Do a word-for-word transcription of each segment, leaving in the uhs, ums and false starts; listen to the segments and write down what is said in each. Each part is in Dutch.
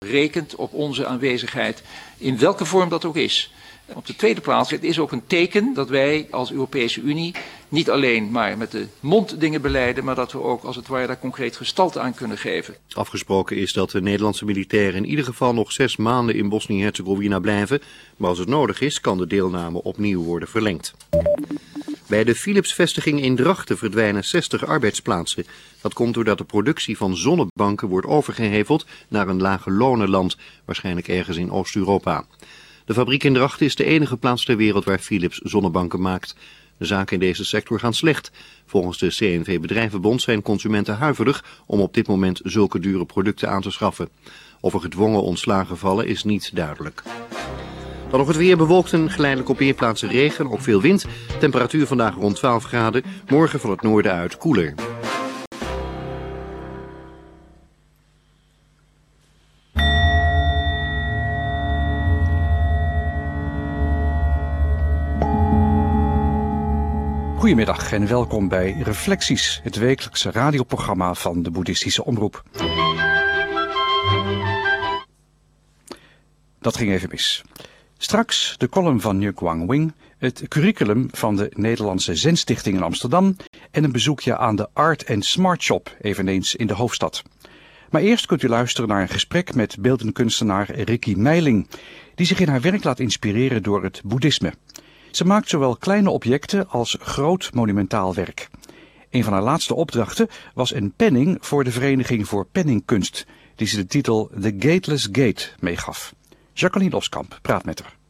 rekent op onze aanwezigheid, in welke vorm dat ook is. Op de tweede plaats, het is ook een teken dat wij als Europese Unie niet alleen maar met de mond dingen beleiden, maar dat we ook als het ware daar concreet gestalte aan kunnen geven. Afgesproken is dat de Nederlandse militairen in ieder geval nog zes maanden in Bosnië-Herzegovina blijven, maar als het nodig is kan de deelname opnieuw worden verlengd. Bij de Philips-vestiging in Drachten verdwijnen zestig arbeidsplaatsen. Dat komt doordat de productie van zonnebanken wordt overgeheveld naar een lage lonenland, waarschijnlijk ergens in Oost-Europa. De fabriek in Drachten is de enige plaats ter wereld waar Philips zonnebanken maakt. De zaken in deze sector gaan slecht. Volgens de C N V Bedrijvenbond zijn consumenten huiverig om op dit moment zulke dure producten aan te schaffen. Of er gedwongen ontslagen vallen is niet duidelijk. Dan nog het weer, bewolkt en geleidelijk op weerplaatsen regen, ook veel wind. Temperatuur vandaag rond twaalf graden, morgen van het noorden uit koeler. Goedemiddag en welkom bij Reflecties, het wekelijkse radioprogramma van de Boeddhistische Omroep. Dat ging even mis. Straks de column van Nhuk Quang Wing, het curriculum van de Nederlandse Zenstichting in Amsterdam en een bezoekje aan de Art and Smart Shop, eveneens in de hoofdstad. Maar eerst kunt u luisteren naar een gesprek met beeldende kunstenaar Ricky Meiling, die zich in haar werk laat inspireren door het boeddhisme. Ze maakt zowel kleine objecten als groot monumentaal werk. Een van haar laatste opdrachten was een penning voor de Vereniging voor Penningkunst, die ze de titel The Gateless Gate meegaf. Jacqueline Loskamp praat met haar.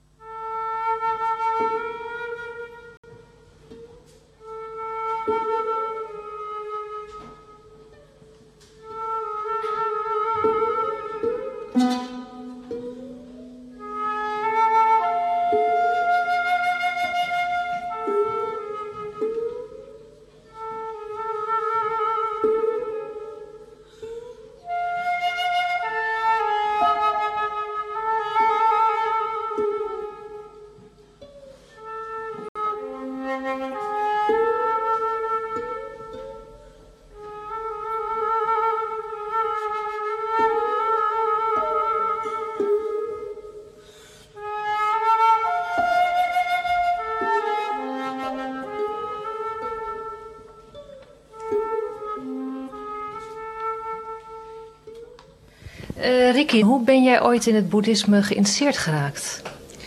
Uh, Ricky, hoe ben jij ooit in het boeddhisme geïnteresseerd geraakt?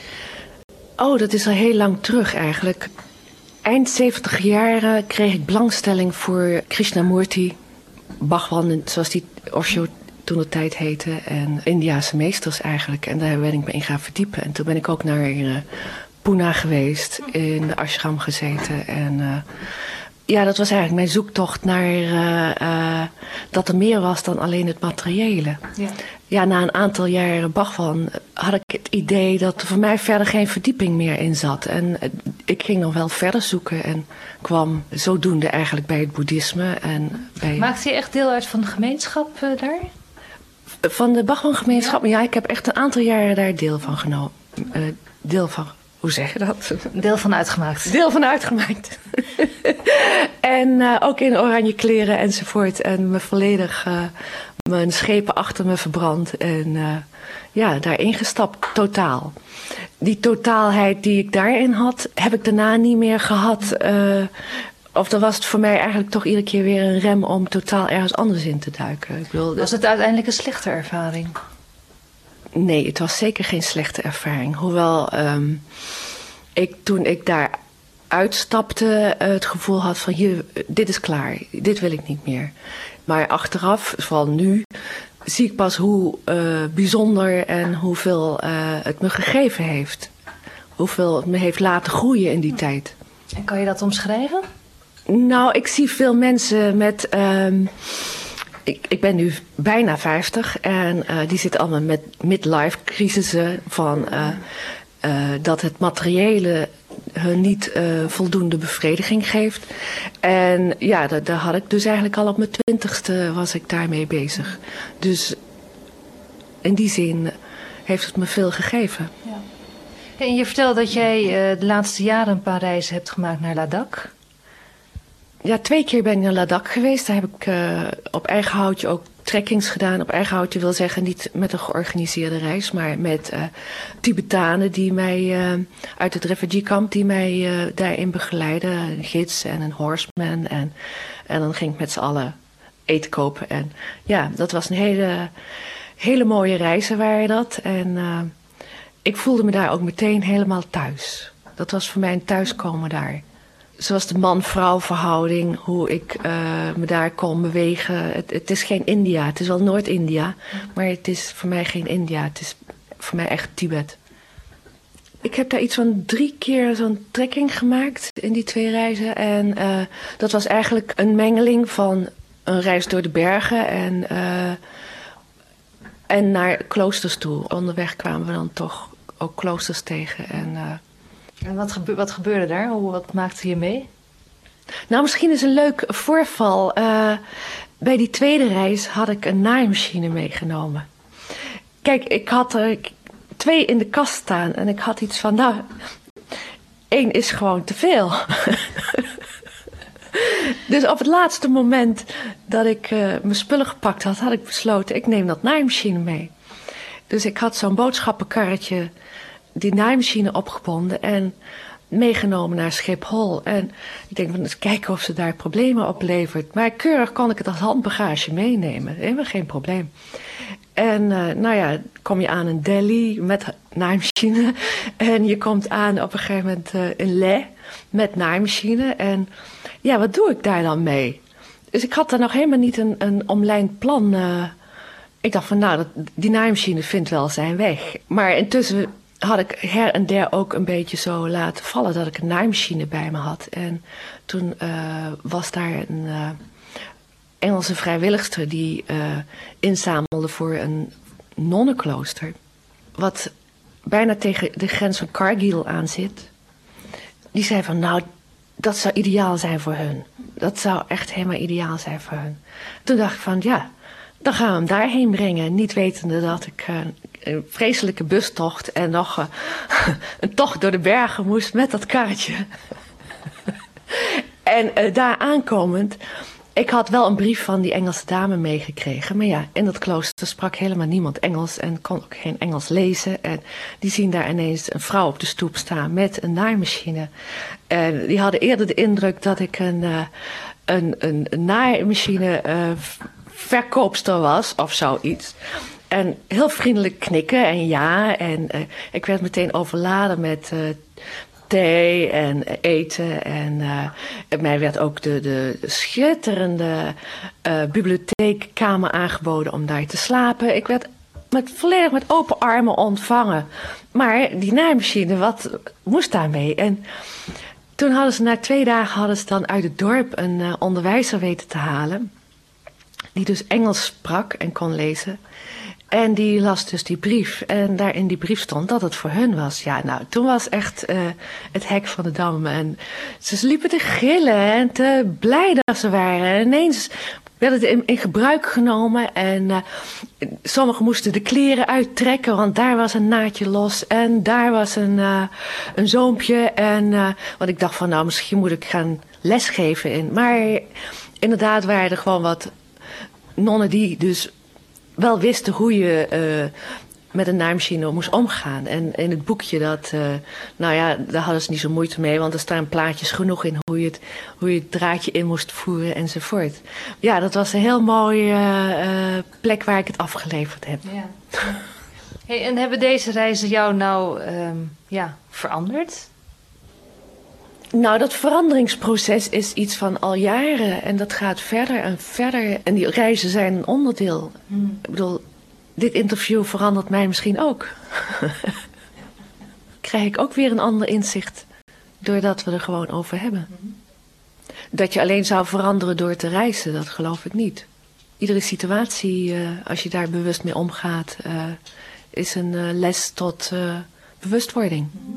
Oh, dat is al heel lang terug eigenlijk. Eind zeventig jaren kreeg ik belangstelling voor Krishnamurti, Bhagwan, zoals die Osho toen de tijd heette, en Indiase meesters eigenlijk. En daar ben ik me in gaan verdiepen. En toen ben ik ook naar uh, Pune geweest, in de ashram gezeten en... Uh, Ja, dat was eigenlijk mijn zoektocht naar uh, uh, dat er meer was dan alleen het materiële. Ja. Ja, na een aantal jaren Bhagwan had ik het idee dat er voor mij verder geen verdieping meer in zat. En uh, ik ging nog wel verder zoeken en kwam zodoende eigenlijk bij het boeddhisme. En bij... Maakte je echt deel uit van de gemeenschap uh, daar? Van de Bhagwan gemeenschap? Ja. ja, ik heb echt een aantal jaren daar deel van genomen. Uh, deel van Hoe zeg je dat? Deel van uitgemaakt. Deel van uitgemaakt. en uh, ook in oranje kleren enzovoort. En me volledig uh, mijn schepen achter me verbrand. En uh, ja, daarin gestapt, totaal. Die totaalheid die ik daarin had, heb ik daarna niet meer gehad. Uh, of dan was het voor mij eigenlijk toch iedere keer weer een rem om totaal ergens anders in te duiken. Ik bedoel, was het uiteindelijk een slechte ervaring? Nee, het was zeker geen slechte ervaring. Hoewel um, ik toen ik daar uitstapte uh, het gevoel had van hier, dit is klaar, dit wil ik niet meer. Maar achteraf, vooral nu, zie ik pas hoe uh, bijzonder en hoeveel uh, het me gegeven heeft. Hoeveel het me heeft laten groeien in die tijd. En kan je dat omschrijven? Nou, ik zie veel mensen met... Um, Ik, ik ben nu bijna vijftig en uh, die zitten allemaal met midlife crisissen van uh, uh, dat het materiële hun niet uh, voldoende bevrediging geeft. En ja, daar, daar had ik dus eigenlijk al op mijn twintigste was ik daarmee bezig. Dus in die zin heeft het me veel gegeven. Ja. En je vertelde dat jij uh, de laatste jaren een paar reizen hebt gemaakt naar Ladakh. Ja, twee keer ben ik naar Ladakh geweest. Daar heb ik uh, op eigen houtje ook trekkings gedaan op eigen houtje, wil zeggen niet met een georganiseerde reis, maar met uh, Tibetanen die mij uh, uit het refugee kamp die mij uh, daarin begeleiden, een gids en een horseman en, en dan ging ik met z'n allen eten kopen en ja, dat was een hele, hele mooie reizen waren dat en uh, ik voelde me daar ook meteen helemaal thuis. Dat was voor mij een thuiskomen daar. Zoals de man-vrouw verhouding, hoe ik uh, me daar kon bewegen. Het, het is geen India, het is wel Noord-India, maar het is voor mij geen India. Het is voor mij echt Tibet. Ik heb daar iets van drie keer zo'n trekking gemaakt in die twee reizen. En uh, dat was eigenlijk een mengeling van een reis door de bergen en, uh, en naar kloosters toe. Onderweg kwamen we dan toch ook kloosters tegen en... Uh, En wat, gebe- wat gebeurde daar? Hoe, wat maakte je mee? Nou, misschien is een leuk voorval. Uh, bij die tweede reis had ik een naaimachine meegenomen. Kijk, ik had er twee in de kast staan. En ik had iets van, nou, één is gewoon te veel. Dus op het laatste moment dat ik uh, mijn spullen gepakt had, had ik besloten, ik neem dat naaimachine mee. Dus ik had zo'n boodschappenkarretje, die naaimachine opgebonden en meegenomen naar Schiphol. En ik denk, van, eens kijken of ze daar problemen oplevert. Maar keurig kon ik het als handbagage meenemen. Helemaal geen probleem. En uh, nou ja, kom je aan in Delhi met naaimachine. En je komt aan op een gegeven moment uh, in Leh met naaimachine. En ja, wat doe ik daar dan mee? Dus ik had daar nog helemaal niet een, een omlijnd plan. Uh, ik dacht van, nou, dat, die naaimachine vindt wel zijn weg. Maar intussen had ik her en der ook een beetje zo laten vallen dat ik een naaimachine bij me had. En toen uh, was daar een uh, Engelse vrijwilligster die uh, inzamelde voor een nonnenklooster. Wat bijna tegen de grens van Kargil aan zit. Die zei van, nou, dat zou ideaal zijn voor hun. Dat zou echt helemaal ideaal zijn voor hun. Toen dacht ik van, ja, dan gaan we hem daarheen brengen. Niet wetende dat ik uh, een vreselijke bustocht en nog uh, een tocht door de bergen moest met dat karretje. En uh, daar aankomend, ik had wel een brief van die Engelse dame meegekregen. Maar ja, in dat klooster sprak helemaal niemand Engels en kon ook geen Engels lezen. En die zien daar ineens een vrouw op de stoep staan met een naaimachine. En die hadden eerder de indruk dat ik een, uh, een, een, een naaimachine uh, verkoopster was of zoiets. En heel vriendelijk knikken en ja. En uh, ik werd meteen overladen met uh, thee en eten. En uh, mij werd ook de, de schitterende uh, bibliotheekkamer aangeboden om daar te slapen. Ik werd met, volledig met open armen ontvangen. Maar die naaimachine, wat moest daarmee? En toen hadden ze na twee dagen hadden ze dan uit het dorp een uh, onderwijzer weten te halen. Die dus Engels sprak en kon lezen. En die las dus die brief. En daar in die brief stond dat het voor hun was. Ja, nou, toen was echt uh, het hek van de dam. En ze liepen te gillen en te blij dat ze waren. En ineens werd het in, in gebruik genomen. En uh, sommigen moesten de kleren uittrekken, want daar was een naadje los. En daar was een, uh, een zoompje. En uh, want ik dacht van, nou, misschien moet ik gaan lesgeven in. Maar inderdaad waren er gewoon wat nonnen die dus wel wisten hoe je uh, met een naaimachine moest omgaan. En in het boekje, dat, uh, nou ja, daar hadden ze niet zo moeite mee, want er staan plaatjes genoeg in hoe je het, hoe je het draadje in moest voeren enzovoort. Ja, dat was een heel mooie uh, plek waar ik het afgeleverd heb. Ja. Hey, en hebben deze reizen jou nou um, ja, veranderd? Nou, dat veranderingsproces is iets van al jaren en dat gaat verder en verder. En die reizen zijn een onderdeel. Hmm. Ik bedoel, dit interview verandert mij misschien ook. Krijg ik ook weer een ander inzicht doordat we er gewoon over hebben. Hmm. Dat je alleen zou veranderen door te reizen, dat geloof ik niet. Iedere situatie, uh, als je daar bewust mee omgaat, uh, is een uh, les tot uh, bewustwording. Hmm.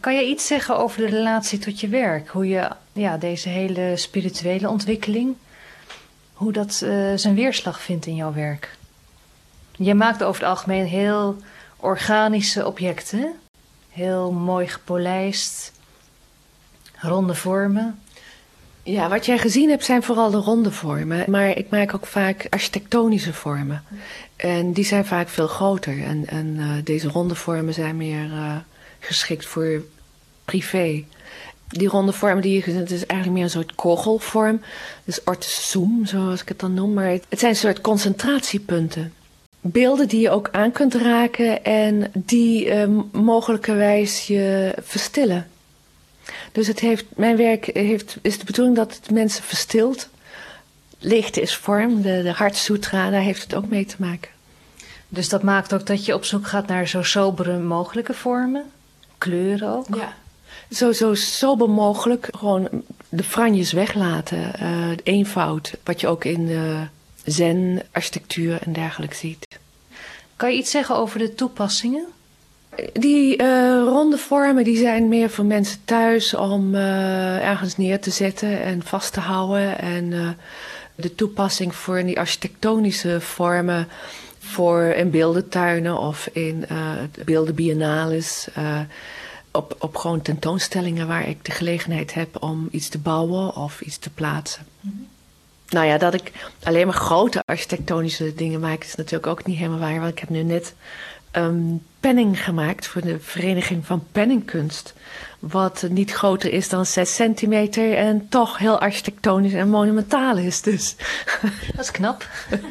Kan je iets zeggen over de relatie tot je werk? Hoe je ja, deze hele spirituele ontwikkeling, hoe dat uh, zijn weerslag vindt in jouw werk? Je maakt over het algemeen heel organische objecten. Heel mooi gepolijst, ronde vormen. Ja, wat jij gezien hebt zijn vooral de ronde vormen. Maar ik maak ook vaak architectonische vormen. En die zijn vaak veel groter. En, en uh, deze ronde vormen zijn meer uh, geschikt voor privé. Die ronde vorm die je gezien hebt, is eigenlijk meer een soort kogelvorm. Dus orthozoom, zoals ik het dan noem. Maar het zijn een soort concentratiepunten. Beelden die je ook aan kunt raken en die uh, mogelijkerwijs je verstillen. Dus het heeft, mijn werk heeft, is de bedoeling dat het mensen verstilt. Licht is vorm, de, de Heart Sutra, daar heeft het ook mee te maken. Dus dat maakt ook dat je op zoek gaat naar zo sobere mogelijke vormen? Kleuren ook? Ja. Zo, zo sober mogelijk, gewoon de franjes weglaten, uh, de eenvoud, wat je ook in de zen, architectuur en dergelijke ziet. Kan je iets zeggen over de toepassingen? Die uh, ronde vormen die zijn meer voor mensen thuis om uh, ergens neer te zetten en vast te houden. En uh, de toepassing voor die architectonische vormen voor in beeldentuinen of in uh, beeldenbiennales. Uh, op, op gewoon tentoonstellingen waar ik de gelegenheid heb om iets te bouwen of iets te plaatsen. Mm-hmm. Nou ja, dat ik alleen maar grote architectonische dingen maak is natuurlijk ook niet helemaal waar. Want ik heb nu net een penning gemaakt voor de Vereniging van Penningkunst. Wat niet groter is dan zes centimeter en toch heel architectonisch en monumentaal is. Dus. Dat is knap.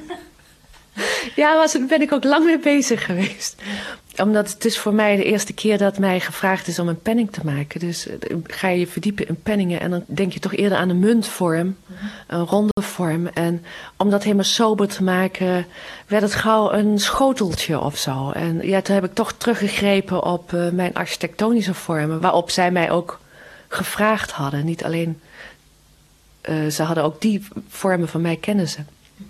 Ja, daar ben ik ook lang mee bezig geweest. Omdat het is voor mij de eerste keer dat mij gevraagd is om een penning te maken. Dus ga je je verdiepen in penningen en dan denk je toch eerder aan een muntvorm, een ronde vorm. En om dat helemaal sober te maken, werd het gauw een schoteltje of zo. En ja, toen heb ik toch teruggegrepen op uh, mijn architectonische vormen, waarop zij mij ook gevraagd hadden. Niet alleen, uh, ze hadden ook die vormen van mij kennen ze.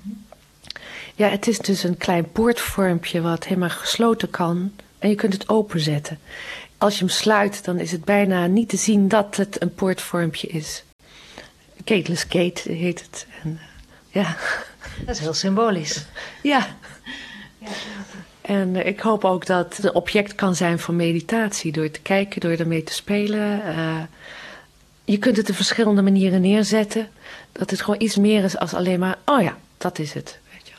Ja, het is dus een klein poortvormpje wat helemaal gesloten kan en je kunt het openzetten. Als je hem sluit, dan is het bijna niet te zien dat het een poortvormpje is. Gateless Gate heet het. En, uh, ja. Dat is heel symbolisch. Ja. Ja. En uh, ik hoop ook dat het een object kan zijn voor meditatie, door te kijken, door ermee te spelen. Uh, je kunt het op verschillende manieren neerzetten. Dat het gewoon iets meer is als alleen maar, oh ja, dat is het.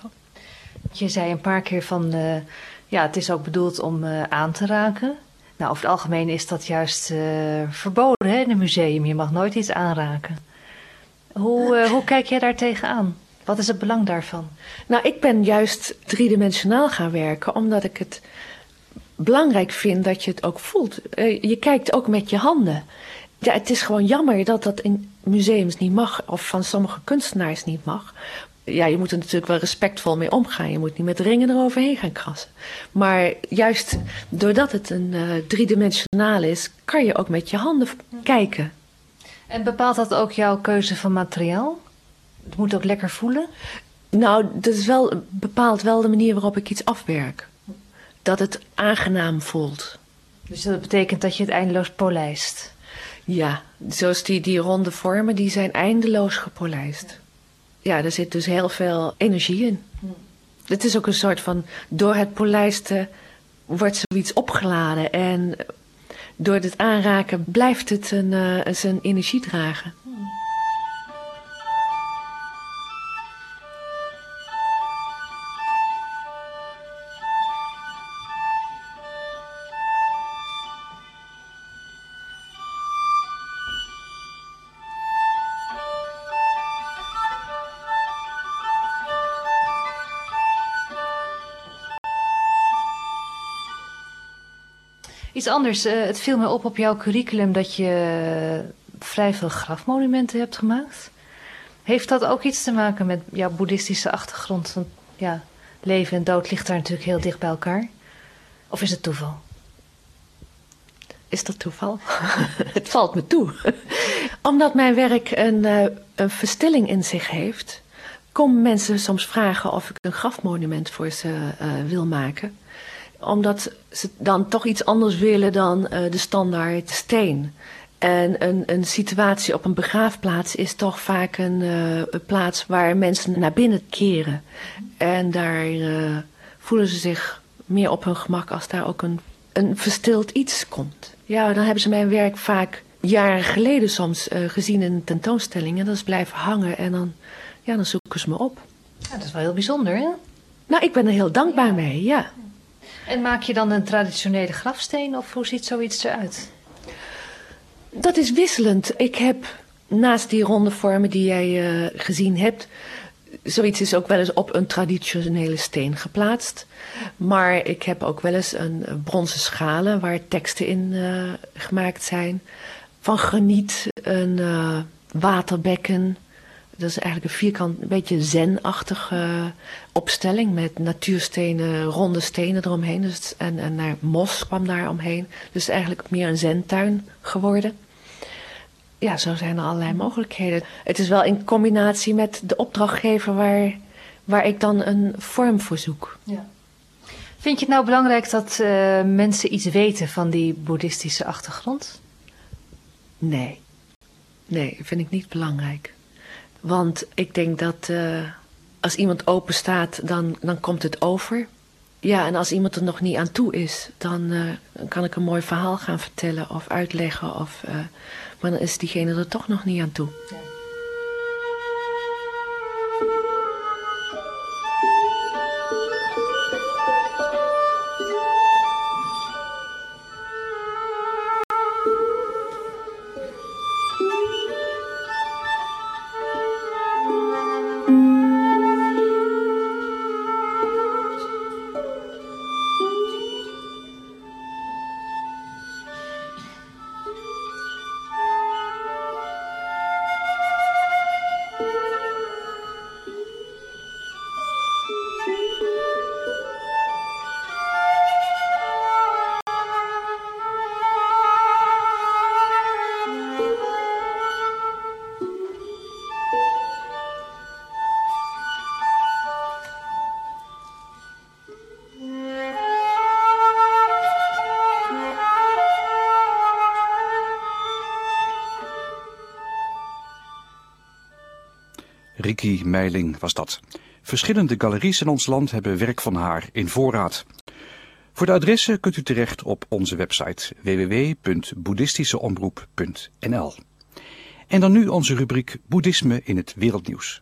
Je zei een paar keer van, uh, ja, het is ook bedoeld om uh, aan te raken. Nou, over het algemeen is dat juist uh, verboden hè, in een museum. Je mag nooit iets aanraken. Hoe, uh, hoe kijk jij daar tegenaan? Wat is het belang daarvan? Nou, ik ben juist driedimensionaal gaan werken, omdat ik het belangrijk vind dat je het ook voelt. Uh, je kijkt ook met je handen. Ja, het is gewoon jammer dat dat in museums niet mag, of van sommige kunstenaars niet mag. Ja, je moet er natuurlijk wel respectvol mee omgaan. Je moet niet met ringen eroverheen gaan krassen. Maar juist doordat het een uh, driedimensionaal is, kan je ook met je handen kijken. En bepaalt dat ook jouw keuze van materiaal? Het moet ook lekker voelen? Nou, dat is wel, bepaalt wel de manier waarop ik iets afwerk. Dat het aangenaam voelt. Dus dat betekent dat je het eindeloos polijst? Ja, zoals die, die ronde vormen, die zijn eindeloos gepolijst. Ja, er zit dus heel veel energie in. Hmm. Het is ook een soort van, door het polijsten wordt zoiets opgeladen. En door het aanraken blijft het een, uh, zijn energie dragen. Hmm. Iets anders, uh, het viel me op op jouw curriculum dat je vrij veel grafmonumenten hebt gemaakt. Heeft dat ook iets te maken met jouw boeddhistische achtergrond? Want ja, leven en dood ligt daar natuurlijk heel dicht bij elkaar. Of is het toeval? Is dat toeval? Het valt me toe. Omdat mijn werk een, uh, een verstilling in zich heeft, komen mensen soms vragen of ik een grafmonument voor ze uh, wil maken. Omdat ze dan toch iets anders willen dan uh, de standaard steen. En een, een situatie op een begraafplaats is toch vaak een, uh, een plaats waar mensen naar binnen keren. En daar uh, voelen ze zich meer op hun gemak als daar ook een, een verstild iets komt. Ja, dan hebben ze mijn werk vaak jaren geleden soms uh, gezien in een tentoonstelling. En dat is blijven hangen en dan, ja, dan zoeken ze me op. Ja, dat is wel heel bijzonder, hè? Nou, ik ben er heel dankbaar mee, ja. En maak je dan een traditionele grafsteen of hoe ziet zoiets eruit? Dat is wisselend. Ik heb naast die ronde vormen die jij uh, gezien hebt, zoiets is ook wel eens op een traditionele steen geplaatst. Maar ik heb ook wel eens een, een bronzen schalen waar teksten in uh, gemaakt zijn. Van graniet, een uh, waterbekken. Dat is eigenlijk een vierkant, een beetje zen-achtige uh, opstelling met natuurstenen, ronde stenen eromheen. Dus, en, en naar mos kwam daar omheen. Dus eigenlijk meer een zentuin geworden. Ja, zo zijn er allerlei mogelijkheden. Het is wel in combinatie met de opdrachtgever waar, waar ik dan een vorm voor zoek. Ja. Vind je het nou belangrijk dat uh, mensen iets weten van die boeddhistische achtergrond? Nee. Nee, vind ik niet belangrijk. Want ik denk dat uh, als iemand open staat, dan, dan komt het over. Ja, en als iemand er nog niet aan toe is, dan, uh, dan kan ik een mooi verhaal gaan vertellen of uitleggen. Of, uh, maar dan is diegene er toch nog niet aan toe. Ja. Ricky Meiling was dat. Verschillende galeries in ons land hebben werk van haar in voorraad. Voor de adressen kunt u terecht op onze website w w w punt boeddhistischeomroep punt n l. En dan nu onze rubriek Boeddhisme in het wereldnieuws.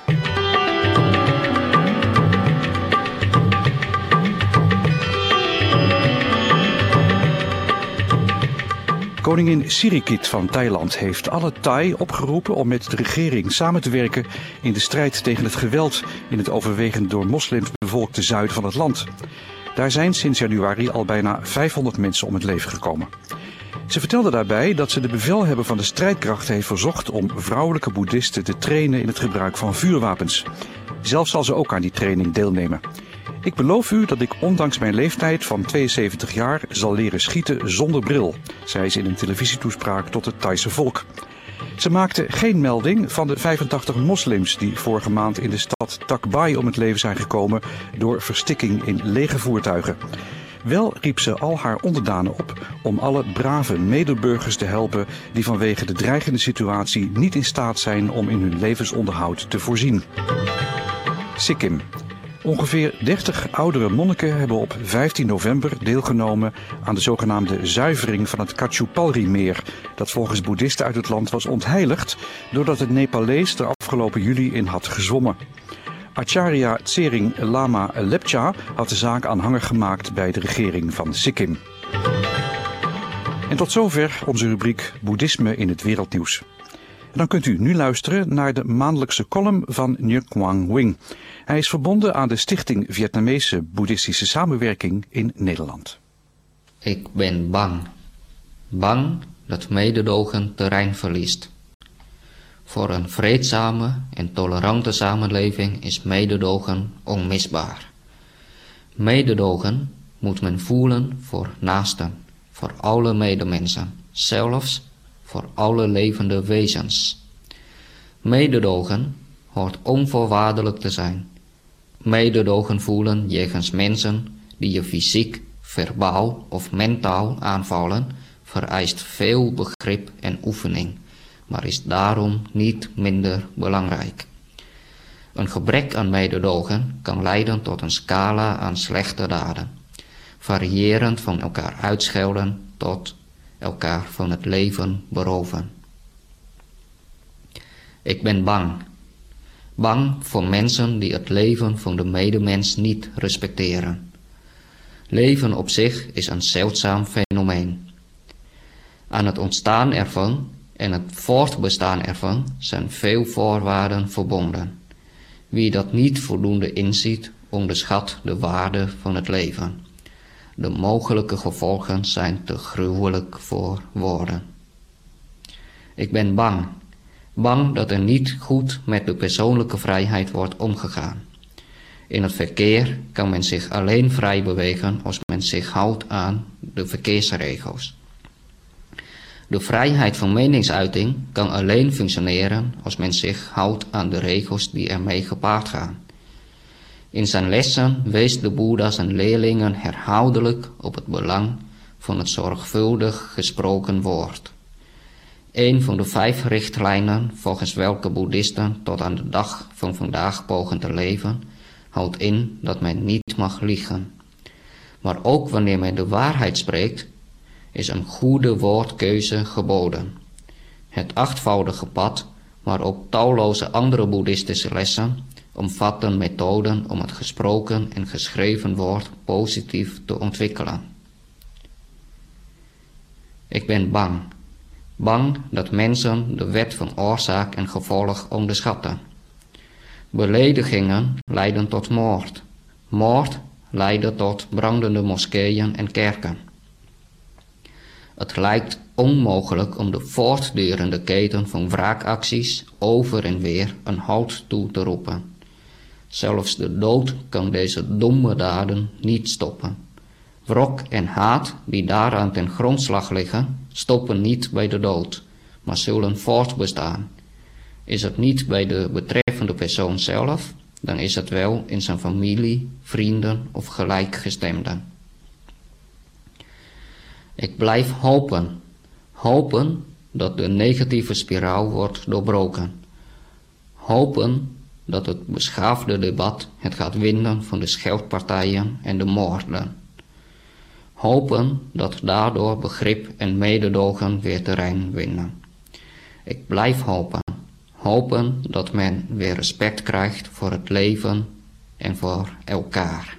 Koningin Sirikit van Thailand heeft alle Thai opgeroepen om met de regering samen te werken in de strijd tegen het geweld in het overwegend door moslims bevolkte zuiden van het land. Daar zijn sinds januari al bijna vijfhonderd mensen om het leven gekomen. Ze vertelde daarbij dat ze de bevelhebber van de strijdkrachten heeft verzocht om vrouwelijke boeddhisten te trainen in het gebruik van vuurwapens. Zelf zal ze ook aan die training deelnemen. Ik beloof u dat ik ondanks mijn leeftijd van tweeënzeventig jaar zal leren schieten zonder bril, zei ze in een televisietoespraak tot het Thaise volk. Ze maakte geen melding van de vijfentachtig moslims die vorige maand in de stad Takbai om het leven zijn gekomen door verstikking in lege voertuigen. Wel riep ze al haar onderdanen op om alle brave medeburgers te helpen die vanwege de dreigende situatie niet in staat zijn om in hun levensonderhoud te voorzien. Sikkim. Ongeveer dertig oudere monniken hebben op vijftien november deelgenomen aan de zogenaamde zuivering van het Kachupalri-meer, dat volgens boeddhisten uit het land was ontheiligd doordat het Nepalees er afgelopen juli in had gezwommen. Acharya Tsering Lama Lepcha had de zaak aanhangig gemaakt bij de regering van Sikkim. En tot zover onze rubriek Boeddhisme in het wereldnieuws. En dan kunt u nu luisteren naar de maandelijkse column van Nguyen Quang Wing. Hij is verbonden aan de Stichting Vietnamese Boeddhistische Samenwerking in Nederland. Ik ben bang. Bang dat mededogen terrein verliest. Voor een vreedzame en tolerante samenleving is mededogen onmisbaar. Mededogen moet men voelen voor naasten, voor alle medemensen, zelfs voor alle levende wezens. Mededogen hoort onvoorwaardelijk te zijn. Mededogen voelen jegens mensen die je fysiek, verbaal of mentaal aanvallen, vereist veel begrip en oefening, maar is daarom niet minder belangrijk. Een gebrek aan mededogen kan leiden tot een scala aan slechte daden, variërend van elkaar uitschelden tot elkaar van het leven beroven. Ik ben bang. Bang voor mensen die het leven van de medemens niet respecteren. Leven op zich is een zeldzaam fenomeen. Aan het ontstaan ervan en het voortbestaan ervan zijn veel voorwaarden verbonden. Wie dat niet voldoende inziet, onderschat de waarde van het leven. De mogelijke gevolgen zijn te gruwelijk voor woorden. Ik ben bang. Bang dat er niet goed met de persoonlijke vrijheid wordt omgegaan. In het verkeer kan men zich alleen vrij bewegen als men zich houdt aan de verkeersregels. De vrijheid van meningsuiting kan alleen functioneren als men zich houdt aan de regels die ermee gepaard gaan. In zijn lessen wees de Boeddha zijn leerlingen herhaaldelijk op het belang van het zorgvuldig gesproken woord. Een van de vijf richtlijnen volgens welke boeddhisten tot aan de dag van vandaag pogen te leven, houdt in dat men niet mag liegen. Maar ook wanneer men de waarheid spreekt, is een goede woordkeuze geboden. Het achtvoudige pad, maar ook talloze andere boeddhistische lessen, omvatten methoden om het gesproken en geschreven woord positief te ontwikkelen. Ik ben bang. Bang dat mensen de wet van oorzaak en gevolg onderschatten. Beledigingen leiden tot moord. Moord leidde tot brandende moskeeën en kerken. Het lijkt onmogelijk om de voortdurende keten van wraakacties over en weer een halt toe te roepen. Zelfs de dood kan deze domme daden niet stoppen. Wrok en haat die daaraan ten grondslag liggen, stoppen niet bij de dood, maar zullen voortbestaan. Is het niet bij de betreffende persoon zelf, dan is het wel in zijn familie, vrienden of gelijkgestemden. Ik blijf hopen, hopen dat de negatieve spiraal wordt doorbroken. Hopen dat het beschaafde debat het gaat winnen van de scheldpartijen en de moorden. Hopen dat daardoor begrip en mededogen weer terrein winnen. Ik blijf hopen, hopen dat men weer respect krijgt voor het leven en voor elkaar.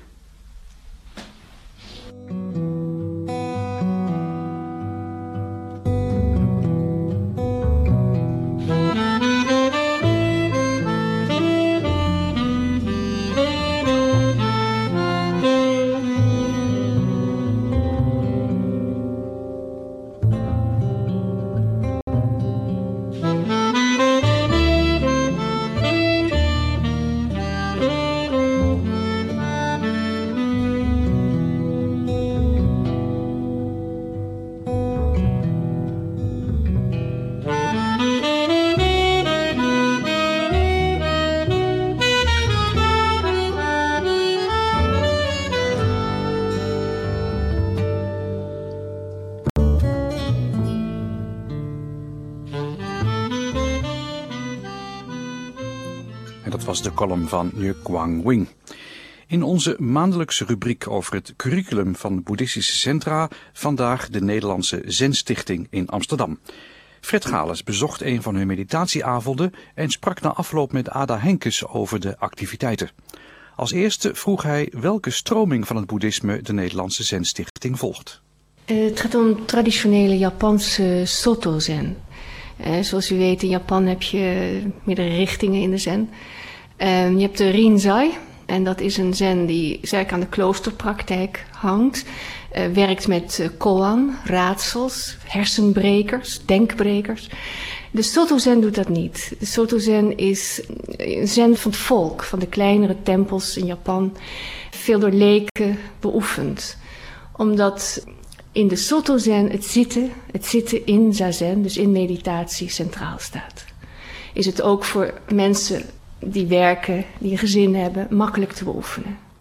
Dat was de column van Nyekwang Wing. In onze maandelijkse rubriek over het curriculum van boeddhistische centra, vandaag de Nederlandse Zen-stichting in Amsterdam. Fred Gales bezocht een van hun meditatieavonden en sprak na afloop met Ada Henkes over de activiteiten. Als eerste vroeg hij welke stroming van het boeddhisme de Nederlandse Zen-stichting volgt. Uh, het gaat om traditionele Japanse Soto-zen. Uh, zoals u weet, in Japan heb je meerdere richtingen in de zen. Uh, je hebt de Rinzai, en dat is een zen die sterk aan de kloosterpraktijk hangt. Uh, werkt met uh, koan, raadsels, hersenbrekers, denkbrekers. De Soto-zen doet dat niet. De Soto-zen is een zen van het volk, van de kleinere tempels in Japan. Veel door leken beoefend. Omdat in de Soto-zen het zitten, het zitten in zazen, dus in meditatie, centraal staat. Is het ook voor mensen die werken, die een gezin hebben, makkelijk te beoefenen.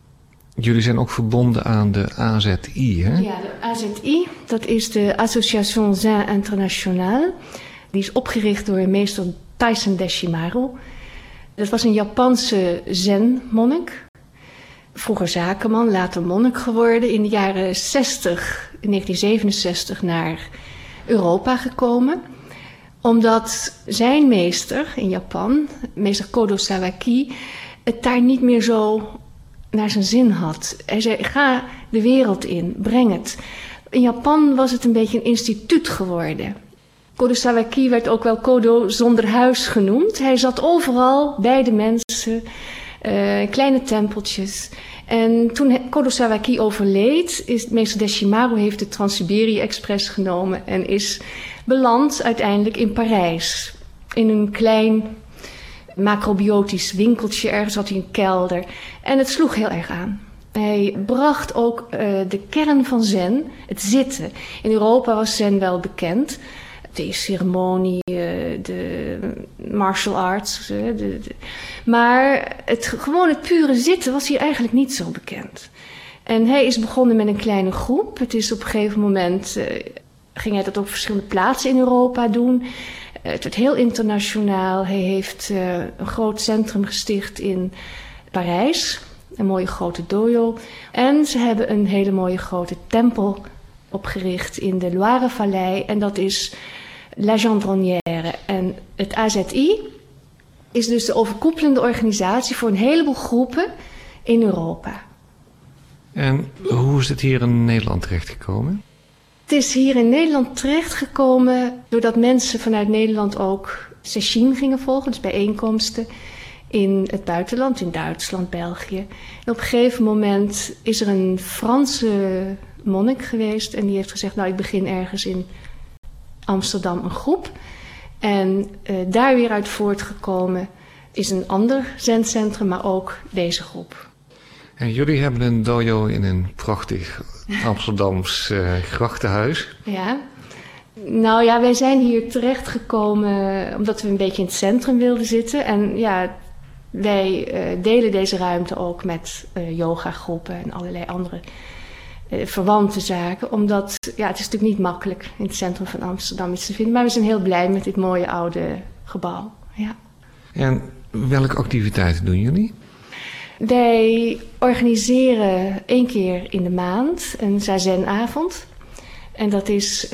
jullie zijn ook verbonden aan de A Z I, hè? Ja, de A Z I, dat is de Association Zen Internationale. Die is opgericht door meester Taisen Deshimaru. Dat was een Japanse zen-monnik. Vroeger zakenman, later monnik geworden. In de jaren zestig, in negentien zevenenzestig, naar Europa gekomen. Omdat zijn meester in Japan, meester Kodo Sawaki, het daar niet meer zo naar zijn zin had. Hij zei, ga de wereld in, breng het. In Japan was het een beetje een instituut geworden. Kodo Sawaki werd ook wel Kodo zonder huis genoemd. Hij zat overal bij de mensen, uh, kleine tempeltjes. En toen Kodo Sawaki overleed, is meester Deshimaru heeft de Trans-Siberië-express genomen en is beland uiteindelijk in Parijs. In een klein macrobiotisch winkeltje, ergens had hij een kelder. En het sloeg heel erg aan. Hij bracht ook uh, de kern van zen, het zitten. In Europa was zen wel bekend. De ceremonie, uh, de martial arts. Uh, de, de. Maar het, gewoon het pure zitten was hier eigenlijk niet zo bekend. En hij is begonnen met een kleine groep. Het is op een gegeven moment, uh, ging hij dat op verschillende plaatsen in Europa doen. Uh, het werd heel internationaal. Hij heeft uh, een groot centrum gesticht in Parijs. Een mooie grote dojo. En ze hebben een hele mooie grote tempel opgericht in de Loire-vallei. En dat is La Gendronnière. En het A Z I is dus de overkoepelende organisatie voor een heleboel groepen in Europa. En hoe is het hier in Nederland terechtgekomen? Het is hier in Nederland terechtgekomen doordat mensen vanuit Nederland ook sesshin gingen volgen, dus bijeenkomsten in het buitenland, in Duitsland, België. En op een gegeven moment is er een Franse monnik geweest en die heeft gezegd, nou ik begin ergens in Amsterdam een groep. En uh, daar weer uit voortgekomen is een ander zencentrum, maar ook deze groep. En jullie hebben een dojo in een prachtig Amsterdams uh, grachtenhuis. Ja. Nou ja, wij zijn hier terechtgekomen omdat we een beetje in het centrum wilden zitten. En ja, wij uh, delen deze ruimte ook met uh, yogagroepen en allerlei andere uh, verwante zaken. Omdat, ja, het is natuurlijk niet makkelijk in het centrum van Amsterdam iets te vinden. Maar we zijn heel blij met dit mooie oude gebouw. Ja. En welke activiteiten doen jullie? Wij organiseren één keer in de maand een zazenavond. En dat is uh,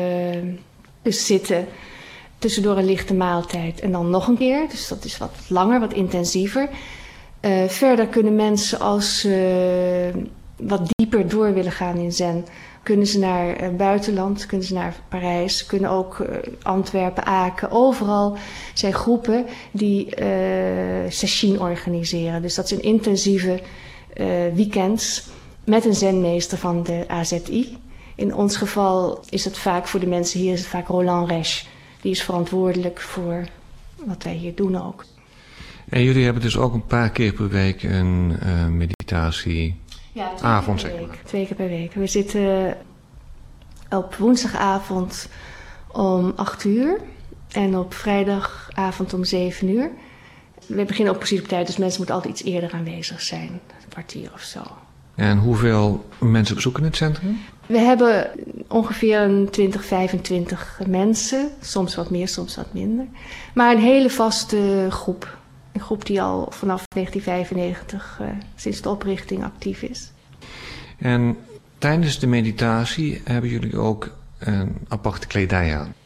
dus zitten tussendoor een lichte maaltijd en dan nog een keer. Dus dat is wat langer, wat intensiever. Uh, verder kunnen mensen als ze uh, wat dieper door willen gaan in zen, kunnen ze naar het uh, buitenland, kunnen ze naar Parijs, kunnen ook uh, Antwerpen, Aken. Overal zijn groepen die uh, sesshin organiseren. Dus dat zijn intensieve uh, weekends met een zenmeester van de A Z I. In ons geval is het vaak voor de mensen hier is het vaak Roland Resch. Die is verantwoordelijk voor wat wij hier doen ook. En jullie hebben dus ook een paar keer per week een uh, meditatie ja, avond, zeg maar. Twee keer per week. We zitten op woensdagavond om acht uur en op vrijdagavond om zeven uur. We beginnen ook precies op tijd, dus mensen moeten altijd iets eerder aanwezig zijn. Een kwartier of zo. En hoeveel mensen bezoeken het centrum? We hebben ongeveer een twintig, vijfentwintig mensen. Soms wat meer, soms wat minder. Maar een hele vaste groep. Een groep die al vanaf negentien vijfennegentig, uh, sinds de oprichting, actief is. En tijdens de meditatie hebben jullie ook een aparte kledij aan?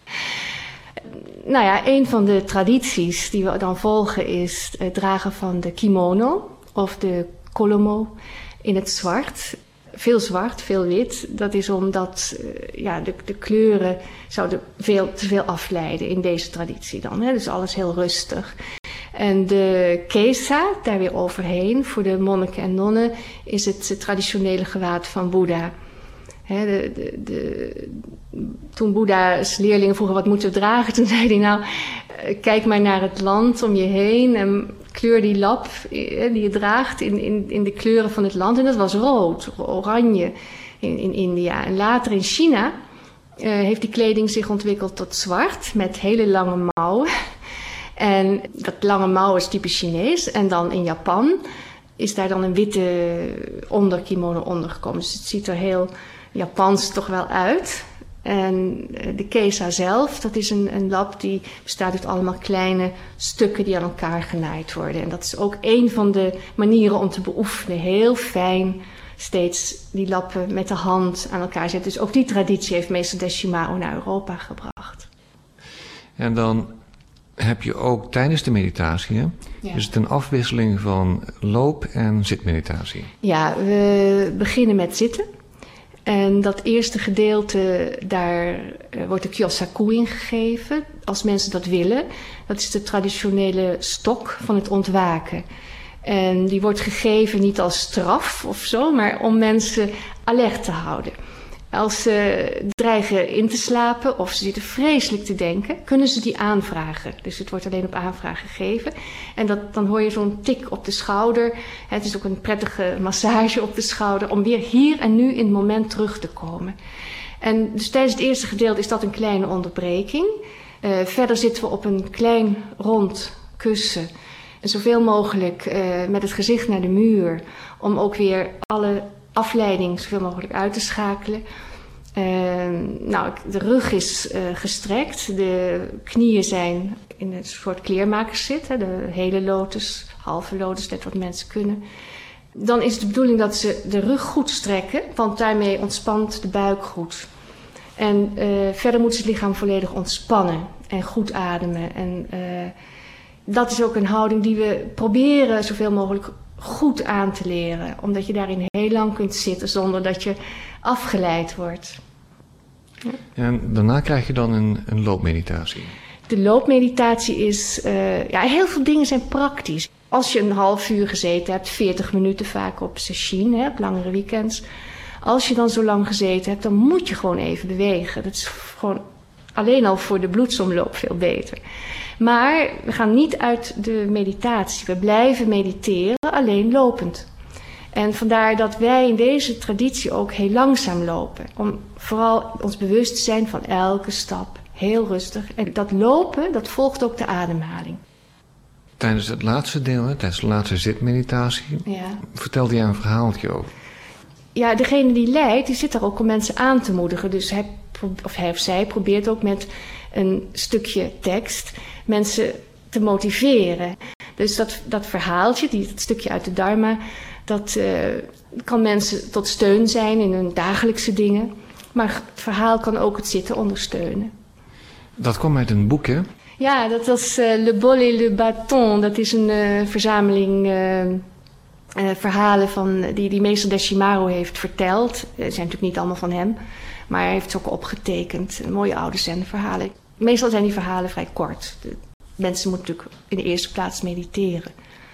Nou ja, een van de tradities die we dan volgen is het dragen van de kimono of de kolomo in het zwart. Veel zwart, veel wit. Dat is omdat uh, ja, de, de kleuren zouden veel, te veel afleiden in deze traditie dan. Hè? Dus alles heel rustig. En de kesa, daar weer overheen, voor de monniken en nonnen, is het traditionele gewaad van Boeddha. Hè, de, de, de, toen Boeddha's leerlingen vroegen wat moeten we dragen, toen zei hij nou, kijk maar naar het land om je heen en kleur die lap die je draagt in, in, in de kleuren van het land. En dat was rood, oranje in, in India. En later in China uh, heeft die kleding zich ontwikkeld tot zwart met hele lange mouwen. En dat lange mouw is typisch Chinees. En dan in Japan is daar dan een witte onderkimono ondergekomen. Dus het ziet er heel Japans toch wel uit. En de kesa zelf, dat is een, een lap die bestaat uit allemaal kleine stukken die aan elkaar genaaid worden. En dat is ook een van de manieren om te beoefenen. Heel fijn steeds die lappen met de hand aan elkaar zetten. Dus ook die traditie heeft meester Deshimao naar Europa gebracht. En dan heb je ook tijdens de meditatie, hè? Ja. Is het een afwisseling van loop- en zitmeditatie? Ja, we beginnen met zitten. En dat eerste gedeelte, daar uh, wordt de Kyosaku in gegeven, als mensen dat willen. Dat is de traditionele stok van het ontwaken. En die wordt gegeven niet als straf of zo, maar om mensen alert te houden. Als ze dreigen in te slapen of ze zitten vreselijk te denken, kunnen ze die aanvragen. Dus het wordt alleen op aanvraag gegeven. En dat, dan hoor je zo'n tik op de schouder. Het is ook een prettige massage op de schouder om weer hier en nu in het moment terug te komen. En dus tijdens het eerste gedeelte is dat een kleine onderbreking. Uh, verder zitten we op een klein rond kussen. En zoveel mogelijk uh, met het gezicht naar de muur. Om ook weer alle afleiding zoveel mogelijk uit te schakelen. Uh, nou, de rug is uh, gestrekt. De knieën zijn in een soort kleermakerszit. Hè, de hele lotus, halve lotus, net wat mensen kunnen. Dan is de bedoeling dat ze de rug goed strekken, want daarmee ontspant de buik goed. En uh, verder moet ze het lichaam volledig ontspannen en goed ademen. En uh, dat is ook een houding die we proberen zoveel mogelijk goed aan te leren. Omdat je daarin heel lang kunt zitten zonder dat je afgeleid wordt. Ja. En daarna krijg je dan een, een loopmeditatie. De loopmeditatie is... Uh, ja, heel veel dingen zijn praktisch. Als je een half uur gezeten hebt, veertig minuten vaak op sesshin, hè, op langere weekends. Als je dan zo lang gezeten hebt, dan moet je gewoon even bewegen. Dat is gewoon alleen al voor de bloedsomloop veel beter. Maar we gaan niet uit de meditatie. We blijven mediteren, alleen lopend. En vandaar dat wij in deze traditie ook heel langzaam lopen. Om vooral ons bewust te zijn van elke stap. Heel rustig. En dat lopen, dat volgt ook de ademhaling. Tijdens het laatste deel, hè, tijdens de laatste zitmeditatie, ja, vertelde jij een verhaaltje over. Ja, degene die leidt, die zit daar ook om mensen aan te moedigen. Dus hij, of hij of zij probeert ook met een stukje tekst mensen te motiveren. Dus dat, dat verhaaltje, die, dat stukje uit de Dharma, dat uh, kan mensen tot steun zijn in hun dagelijkse dingen. Maar het verhaal kan ook het zitten ondersteunen. Dat kwam uit een boek, hè? Ja, dat was uh, Le Bol et le Bâton. Dat is een uh, verzameling uh, uh, verhalen van, die, die meester Deshimao heeft verteld. Ze uh, zijn natuurlijk niet allemaal van hem, maar hij heeft ze ook opgetekend. Mooie oude zen-verhalen. Meestal zijn die verhalen vrij kort. De mensen moeten natuurlijk in de eerste plaats mediteren.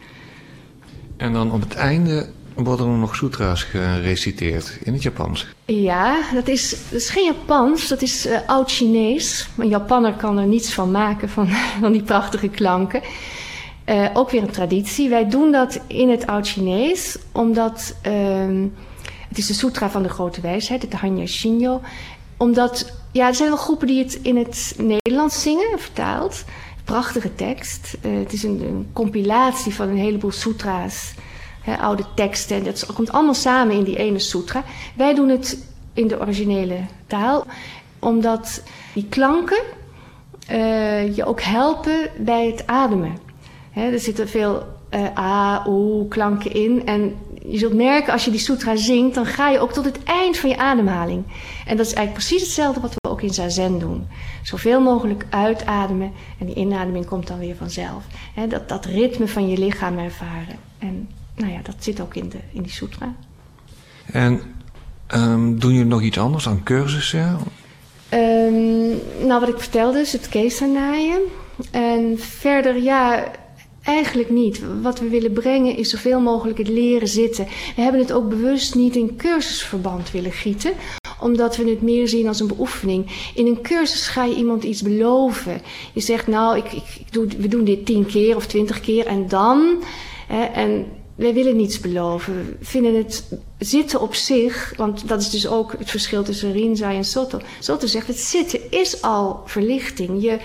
En dan op het einde worden er nog sutra's gereciteerd in het Japans. Ja, dat is, dat is geen Japans, dat is uh, oud-Chinees. Een Japanner kan er niets van maken, van, van die prachtige klanken. Uh, ook weer een traditie. Wij doen dat in het oud-Chinees, omdat uh, het is de sutra van de grote wijsheid, het Hanya Shinyo. Omdat, ja, er zijn wel groepen die het in het Nederlands zingen, vertaald. Prachtige tekst. Uh, het is een, een compilatie van een heleboel sutra's. He, oude teksten. Dat komt allemaal samen in die ene sutra. Wij doen het in de originele taal. Omdat die klanken uh, je ook helpen bij het ademen. He, er zitten veel uh, a, oe klanken in. En je zult merken als je die sutra zingt, dan ga je ook tot het eind van je ademhaling. En dat is eigenlijk precies hetzelfde wat we ook in Zazen doen. Zoveel mogelijk uitademen en die inademing komt dan weer vanzelf. He, dat, dat ritme van je lichaam ervaren. En nou ja, dat zit ook in, de, in die sutra. En um, doen jullie nog iets anders aan cursussen? Um, nou, wat ik vertelde is het kesanaaien. En verder, ja, eigenlijk niet. Wat we willen brengen is zoveel mogelijk het leren zitten. We hebben het ook bewust niet in cursusverband willen gieten, omdat we het meer zien als een beoefening. In een cursus ga je iemand iets beloven. Je zegt, nou, ik, ik, ik doe, we doen dit tien keer of twintig keer en dan... Hè, en wij willen niets beloven. We vinden het zitten op zich, want dat is dus ook het verschil tussen Rinzai en Soto. Soto zegt, het zitten is al verlichting. Je,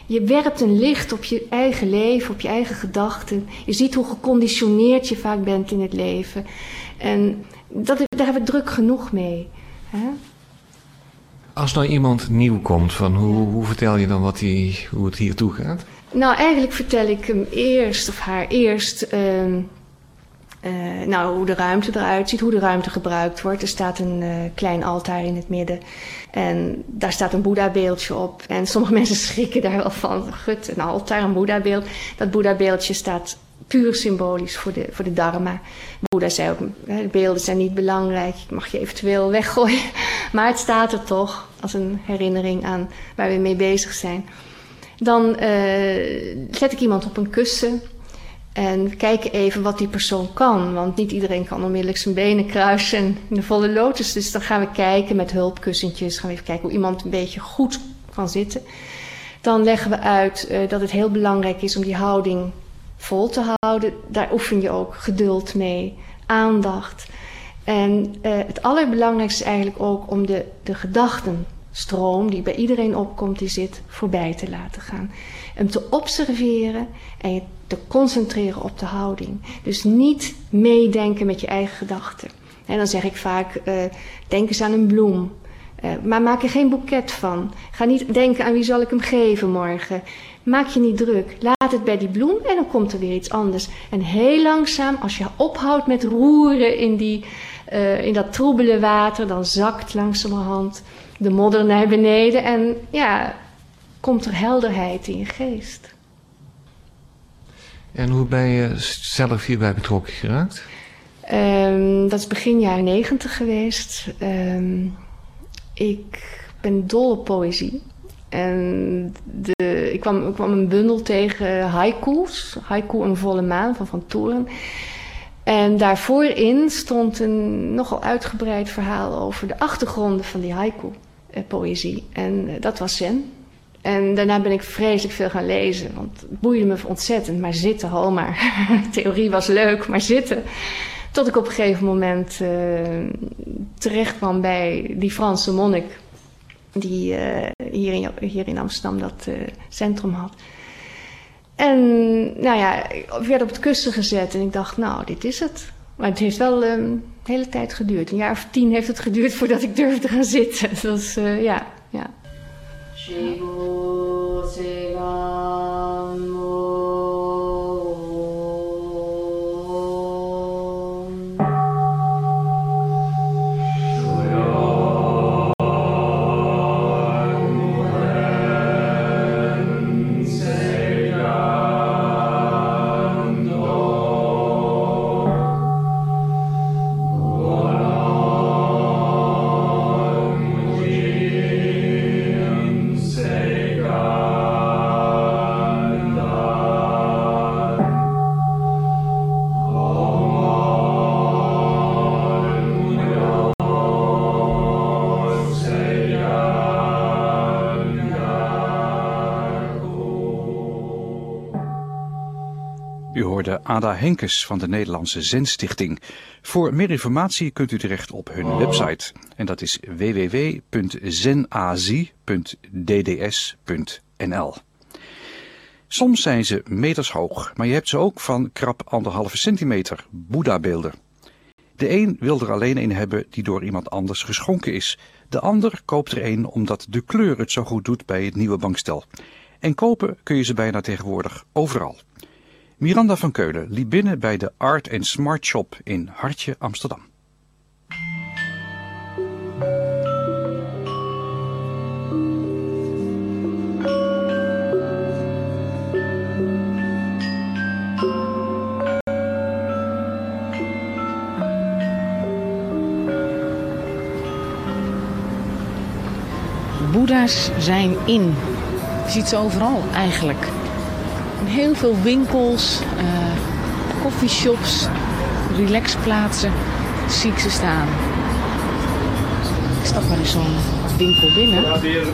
Je werpt een licht op je eigen leven, op je eigen gedachten. Je ziet hoe geconditioneerd je vaak bent in het leven. En dat, daar hebben we druk genoeg mee. Hè? Als nou iemand nieuw komt, van hoe, hoe vertel je dan wat die, hoe het hier toe gaat? Nou, eigenlijk vertel ik hem eerst, of haar eerst... Uh, Uh, nou, hoe de ruimte eruit ziet, hoe de ruimte gebruikt wordt. Er staat een uh, klein altaar in het midden. En daar staat een Boeddha-beeldje op. En sommige mensen schrikken daar wel van. Gut, een altaar, een Boeddha-beeld. Dat Boeddha-beeldje staat puur symbolisch voor de, voor de Dharma. Boeddha zei ook, de beelden zijn niet belangrijk. Ik mag je eventueel weggooien. Maar het staat er toch als een herinnering aan waar we mee bezig zijn. Dan uh, zet ik iemand op een kussen. En kijken even wat die persoon kan. Want niet iedereen kan onmiddellijk zijn benen kruisen in de volle lotus. Dus dan gaan we kijken met hulpkussentjes. Gaan we even kijken hoe iemand een beetje goed kan zitten. Dan leggen we uit uh, dat het heel belangrijk is om die houding vol te houden. Daar oefen je ook geduld mee, aandacht. En uh, het allerbelangrijkste is eigenlijk ook om de, de gedachtenstroom die bij iedereen opkomt, die zit, voorbij te laten gaan. Hem te observeren en je te concentreren op de houding. Dus niet meedenken met je eigen gedachten. En dan zeg ik vaak, uh, denk eens aan een bloem. Uh, maar maak er geen boeket van. Ga niet denken aan wie zal ik hem geven morgen. Maak je niet druk. Laat het bij die bloem en dan komt er weer iets anders. En heel langzaam, als je ophoudt met roeren in, die, uh, in dat troebele water, dan zakt langzamerhand de modder naar beneden. En ja, komt er helderheid in je geest. En hoe ben je zelf hierbij betrokken geraakt? Um, dat is begin jaren negentig geweest. Um, ik ben dol op poëzie. En de, ik, kwam, ik kwam een bundel tegen haiku's. Haiku een volle maan van Van Toren. En daarvoorin stond een nogal uitgebreid verhaal over de achtergronden van die haiku-poëzie. En uh, dat was zen. En daarna ben ik vreselijk veel gaan lezen, want het boeide me ontzettend. Maar zitten, hol maar. Theorie was leuk, maar zitten. Tot ik op een gegeven moment uh, terecht kwam bij die Franse monnik, die uh, hier, in, hier in Amsterdam dat uh, centrum had. En nou ja, ik werd op het kussen gezet en ik dacht, nou, dit is het. Maar het heeft wel um, een hele tijd geduurd. Een jaar of tien heeft het geduurd voordat ik durfde gaan zitten. Dat was, uh, ja, ja. Shibu Segamo. Ada Henkes van de Nederlandse Zen-stichting. Voor meer informatie kunt u terecht op hun website. En dat is w w w punt zenazi punt d d s punt n l. Soms zijn ze meters hoog, maar je hebt ze ook van krap anderhalve centimeter, Boeddha-beelden. De een wil er alleen een hebben die door iemand anders geschonken is. De ander koopt er een omdat de kleur het zo goed doet bij het nieuwe bankstel. En kopen kun je ze bijna tegenwoordig overal. Miranda van Keulen liep binnen bij de Art and Smart Shop in Hartje, Amsterdam. Boeddha's zijn in. Je ziet ze overal eigenlijk. In heel veel winkels, uh, coffeeshops, relaxplaatsen zie ik ze staan. Ik stap maar eens zo'n winkel binnen.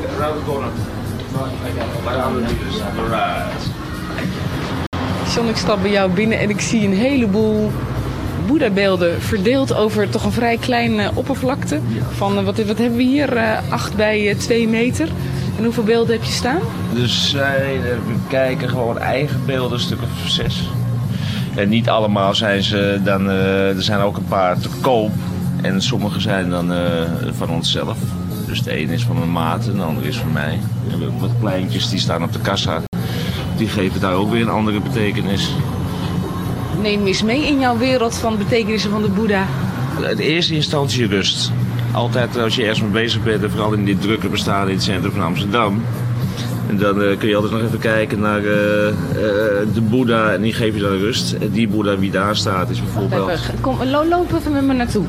John, ik stap bij jou binnen en ik zie een heleboel Boeddha-beelden verdeeld over toch een vrij kleine oppervlakte. Van, wat, wat hebben we hier? Uh, acht bij twee meter. En hoeveel beelden heb je staan? Dus zij bekijken gewoon eigen beelden, een stuk of zes. En niet allemaal zijn ze dan, uh, er zijn ook een paar te koop. En sommige zijn dan uh, van onszelf. Dus de ene is van mijn maat en de andere is van mij. We hebben ook wat kleintjes die staan op de kassa. Die geven daar ook weer een andere betekenis. Neem eens mee in jouw wereld van betekenissen van de Boeddha. In eerste instantie rust. Altijd als je ergens mee bezig bent, en vooral in dit drukke bestaan in het centrum van Amsterdam. En dan uh, kun je altijd nog even kijken naar uh, uh, de Boeddha en die geef je dan rust. En die Boeddha wie daar staat is bijvoorbeeld... Even, kom, loop even met me naartoe.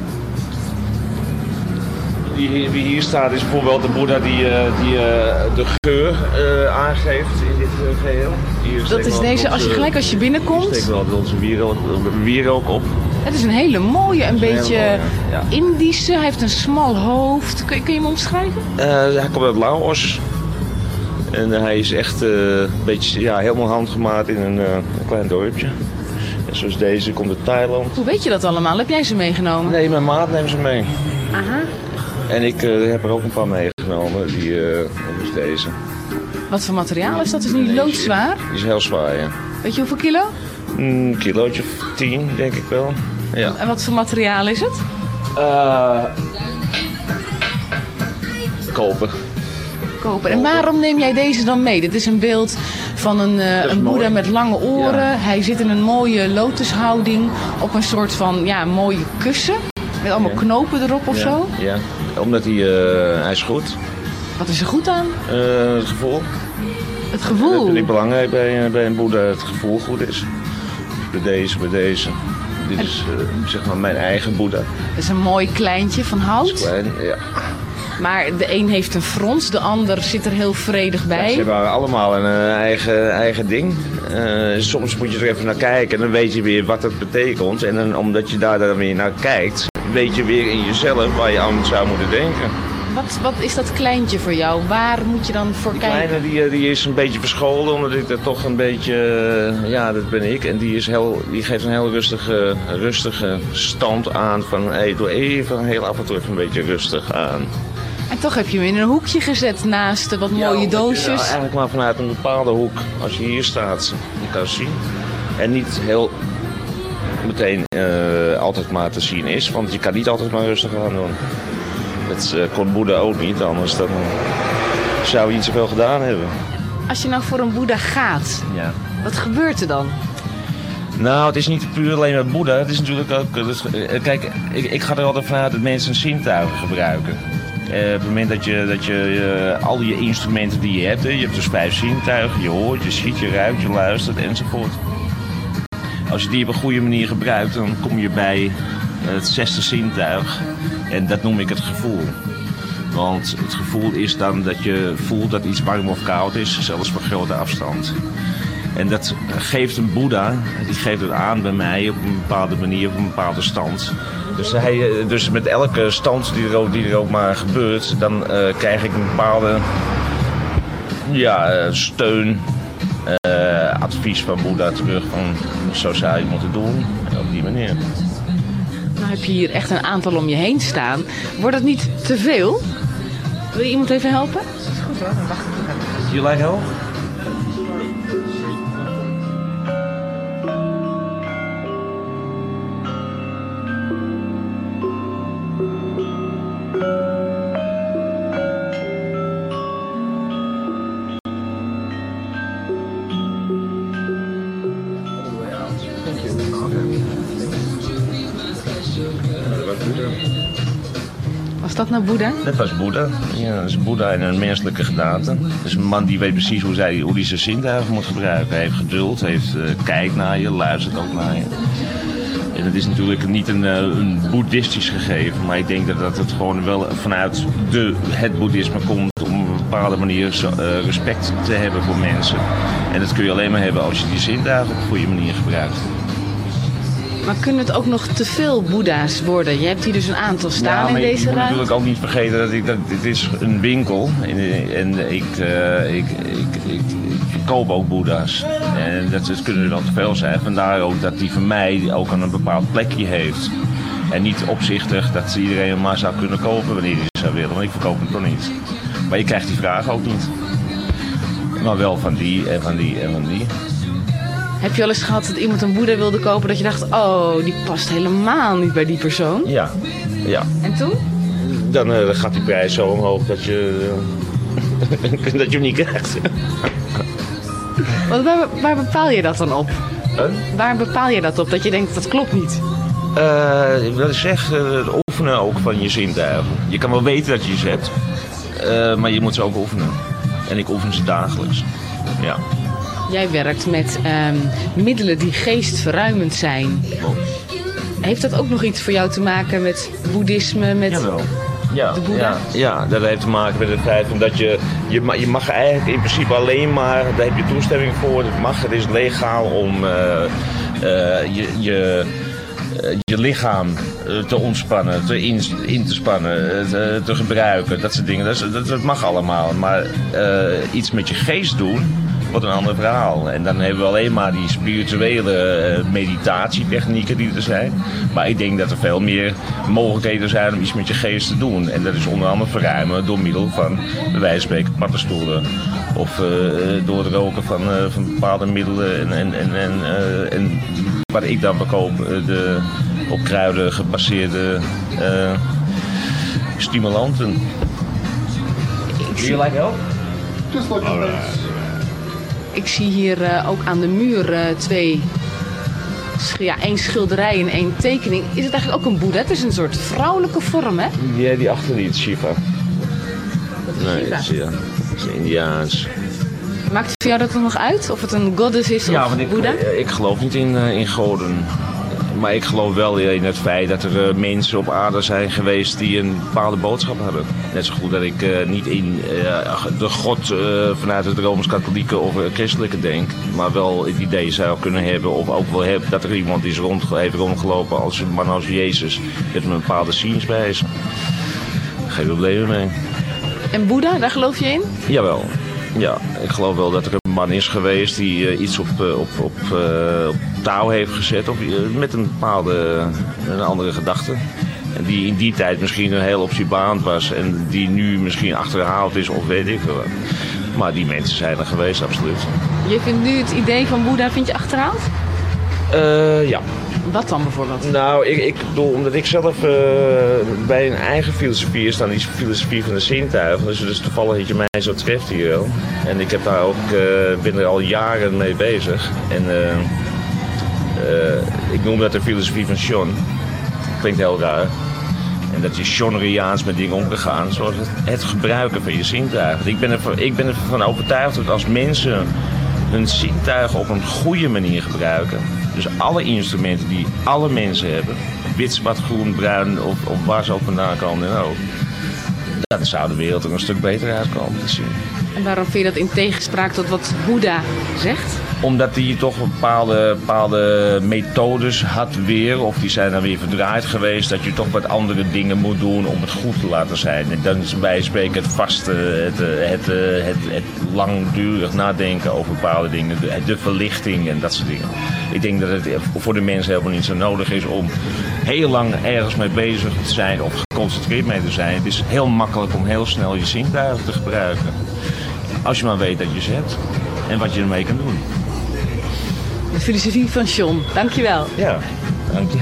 Wie, wie hier staat is bijvoorbeeld de Boeddha die, uh, die uh, de geur uh, aangeeft in dit uh, geheel. Hier dat is deze, onze, als je gelijk als je binnenkomt... Hier steken we altijd onze wierook, wierook op. Het is een hele mooie, een, een beetje mooie, ja. Indische. Hij heeft een smal hoofd. Kun, kun je hem omschrijven? Uh, hij komt uit Laos. En uh, hij is echt uh, een beetje ja, helemaal handgemaakt in een, uh, een klein dorpje. En zoals deze komt uit Thailand. Hoe weet je dat allemaal? Heb jij ze meegenomen? Nee, mijn maat neemt ze mee. Aha. En ik uh, heb er ook een paar meegenomen. Die uh, is deze. Wat voor materiaal is dat? Is niet loodzwaar? Die is heel zwaar, ja. Weet je hoeveel kilo? Een kilootje of tien, denk ik wel. Ja. En wat voor materiaal is het? Uh, koper. Koper. En waarom neem jij deze dan mee? Dit is een beeld van een, uh, een Boeddha met lange oren. Ja. Hij zit in een mooie lotushouding op een soort van ja, mooie kussen. Met allemaal ja. knopen erop of ja. zo? Ja, omdat hij, uh, hij is goed. Wat is er goed aan? Uh, het gevoel. Het gevoel? Dat vind ik belangrijk bij, bij een Boeddha, het gevoel goed is. Bij deze, bij deze. Dit en... is uh, zeg maar mijn eigen Boeddha. Het is een mooi kleintje van hout. Het is klein, ja. Maar de een heeft een frons, de ander zit er heel vredig bij. Ja, ze hebben allemaal een uh, eigen, eigen ding. Uh, soms moet je er even naar kijken en dan weet je weer wat het betekent. En dan, omdat je daar dan weer naar kijkt, weet je weer in jezelf waar je aan zou moeten denken. Wat, wat is dat kleintje voor jou? Waar moet je dan voor die kijken? Die kleine die, die is een beetje verscholen, omdat ik er toch een beetje... Uh, ja, dat ben ik. En die, is heel, die geeft een heel rustige, rustige stand aan van... Hey, doe even heel af en toe even een beetje rustig aan. En toch heb je hem in een hoekje gezet naast wat ja, mooie doosjes. Ja, eigenlijk maar vanuit een bepaalde hoek. Als je hier staat, je kan zien. En niet heel meteen uh, altijd maar te zien is. Want je kan niet altijd maar rustig aan doen. Dat uh, kon Boeddha ook niet, anders dan zou je niet zoveel gedaan hebben. Als je nou voor een Boeddha gaat, ja. wat gebeurt er dan? Nou, het is niet puur alleen met Boeddha. Het is natuurlijk ook... Dus, kijk, ik, ik ga er altijd vanuit dat mensen zintuigen gebruiken. Uh, op het moment dat je, dat je uh, al je instrumenten die je hebt, hè, je hebt dus vijf zintuigen, je hoort, je ziet, je ruikt, je luistert enzovoort. Als je die op een goede manier gebruikt, dan kom je bij het zesde zintuig en dat noem ik het gevoel. Want het gevoel is dan dat je voelt dat iets warm of koud is, zelfs van grote afstand. En dat geeft een Boeddha, die geeft het aan bij mij op een bepaalde manier, op een bepaalde stand. Dus, hij, dus met elke stand die er ook, die er ook maar gebeurt, dan uh, krijg ik een bepaalde ja, uh, steun, uh, advies van Boeddha terug van zo zou je het moeten doen, op die manier. Nou heb je hier echt een aantal om je heen staan. Wordt het niet te veel? Wil je iemand even helpen? Dat is goed hoor, dan wacht ik. You like help? Was dat nou Boeddha? Dat was Boeddha. Ja, dat is Boeddha in een menselijke gedaante. Dat is een man die weet precies hoe hij hoe die zijn zintuigen moet gebruiken. Hij heeft geduld, heeft, uh, kijkt naar je, luistert ook naar je. En het is natuurlijk niet een, uh, een boeddhistisch gegeven, maar ik denk dat, dat het gewoon wel vanuit de, het boeddhisme komt om op een bepaalde manier uh, respect te hebben voor mensen. En dat kun je alleen maar hebben als je die zintuigen op een goede manier gebruikt. Maar kunnen het ook nog te veel Boeddha's worden? Je hebt hier dus een aantal staan ja, in deze ruimte. Je moet natuurlijk ook niet vergeten dat ik dat dit is een winkel en, en ik, uh, ik, ik, ik, ik verkoop ook Boeddha's. En dat, dat kunnen er wel te veel zijn. Vandaar ook dat die van mij ook een bepaald plekje heeft. En niet opzichtig dat iedereen hem maar zou kunnen kopen wanneer hij zou willen. Want ik verkoop hem toch niet. Maar je krijgt die vraag ook niet. Maar wel van die en van die en van die. Heb je wel eens gehad dat iemand een boeddha wilde kopen dat je dacht, oh, die past helemaal niet bij die persoon? Ja, ja. En toen? Dan uh, gaat die prijs zo omhoog dat je, uh, dat je hem niet krijgt. Want waar, waar bepaal je dat dan op? Huh? Waar bepaal je dat op, dat je denkt, dat klopt niet? Uh, wat ik zeg, uh, het oefenen ook van je zintuigen. Je kan wel weten dat je ze hebt, uh, maar je moet ze ook oefenen. En ik oefen ze dagelijks, ja. Jij werkt met um, middelen die geestverruimend zijn. Heeft dat ook nog iets voor jou te maken met boeddhisme, met Jawel. Ja, de boeddha? Ja, ja, dat heeft te maken met het feit dat je, je, je mag eigenlijk in principe alleen maar, daar heb je toestemming voor, het mag, het is legaal om uh, uh, je, je, uh, je lichaam uh, te ontspannen, te in, in te spannen, uh, te, te gebruiken, dat soort dingen. Dat, dat, dat mag allemaal, maar uh, iets met je geest doen, wat een ander verhaal. En dan hebben we alleen maar die spirituele uh, meditatietechnieken die er zijn. Maar ik denk dat er veel meer mogelijkheden zijn om iets met je geest te doen. En dat is onder andere verruimen door middel van, bij wijze van spreken, paddenstoelen. Of uh, door het roken van, uh, van bepaalde middelen. En, en, en, en, uh, en wat ik dan verkoop, uh, de op kruiden gebaseerde uh, stimulanten. Do you like help? Just like alright. Ik zie hier uh, ook aan de muur uh, twee, ja, één schilderij en één tekening. Is het eigenlijk ook een boeddha? Het is een soort vrouwelijke vorm, hè? Ja, die achterliet, Shiva. Dat is Nee, Shiva. het is, ja, het is Indiaans. Maakt het voor jou dat dan nog uit? Of het een goddess is Ja, of want ik, boeddha? ik geloof niet in, uh, in goden. Maar ik geloof wel in het feit dat er uh, mensen op aarde zijn geweest die een bepaalde boodschap hebben. Net zo goed dat ik uh, niet in uh, de god uh, vanuit het Rooms-Katholieke of uh, christelijke denk. Maar wel het idee zou kunnen hebben, of ook wel hebben, dat er iemand is rond, heeft rondgelopen als een man als Jezus. Met een bepaalde zienswijze. Geen probleem mee. En boeddha, daar geloof je in? Jawel. Ja, ik geloof wel dat er een man is geweest die uh, iets op, uh, op, op, uh, op touw heeft gezet. Of, uh, met een bepaalde, een andere gedachte. En die in die tijd misschien een heel optiebaand was. En die nu misschien achterhaald is of weet ik wel. Maar die mensen zijn er geweest, absoluut. Je vindt nu het idee van boeddha, vind je achterhaald? Uh, ja. Wat dan bijvoorbeeld? Nou, ik, ik bedoel, omdat ik zelf uh, bij een eigen filosofie is dan die filosofie van de zintuigen. Dus, dus toevallig dat je mij zo treft hier wel. En ik heb daar ook, uh, ben er al jaren mee bezig. En uh, uh, ik noem dat de filosofie van Sean. Klinkt heel raar. En dat je Shoneriaans met dingen omgegaan, zoals het, het gebruiken van je zintuigen. Ik ben, ervan, ik ben ervan overtuigd dat als mensen hun zintuigen op een goede manier gebruiken, dus alle instrumenten die alle mensen hebben, wit, zwart, groen, bruin of, of waar ze ook vandaan komen en ook, dan zou de wereld er een stuk beter uitkomen te zien. En waarom vind je dat in tegenspraak tot wat boeddha zegt? Omdat hij toch bepaalde, bepaalde methodes had weer, of die zijn dan weer verdraaid geweest, dat je toch wat andere dingen moet doen om het goed te laten zijn. En dan is bij spreken het vaste, het, het, het, het, het langdurig nadenken over bepaalde dingen, de, de verlichting en dat soort dingen. Ik denk dat het voor de mensen helemaal niet zo nodig is om heel lang ergens mee bezig te zijn of geconcentreerd mee te zijn. Het is heel makkelijk om heel snel je zintuigen te gebruiken. Als je maar weet dat je ze hebt en wat je ermee kan doen. De filosofie van Sean, dankjewel. Ja, dank je.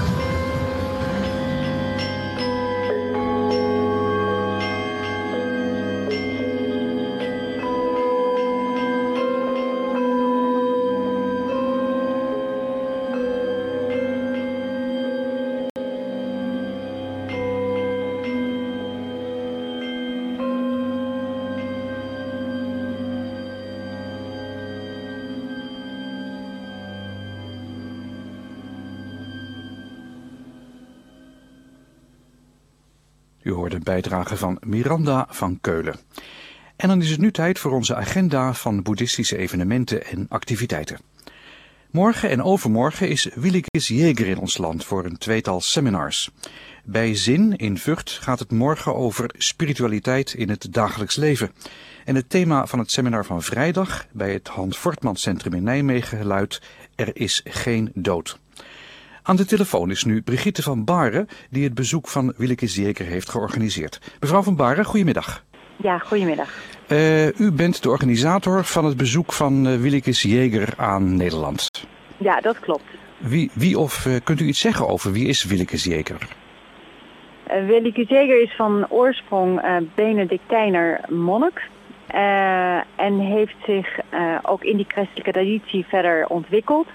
U hoorde een bijdrage van Miranda van Keulen. En dan is het nu tijd voor onze agenda van boeddhistische evenementen en activiteiten. Morgen en overmorgen is Willikes Jäger in ons land voor een tweetal seminars. Bij Zin in Vught gaat het morgen over spiritualiteit in het dagelijks leven. En het thema van het seminar van vrijdag bij het Hans Voortman Centrum in Nijmegen luidt: Er is geen dood. Aan de telefoon is nu Brigitte van Baren, die het bezoek van Willikes Jäger heeft georganiseerd. Mevrouw van Baren, goedemiddag. Ja, goedemiddag. Uh, u bent de organisator van het bezoek van uh, Willekes Jäger aan Nederland. Ja, dat klopt. Wie, wie of uh, kunt u iets zeggen over wie is Willekes Jäger? Uh, Willekes Jäger is van oorsprong uh, Benedictijner monnik. Uh, en heeft zich uh, ook in die christelijke traditie verder ontwikkeld.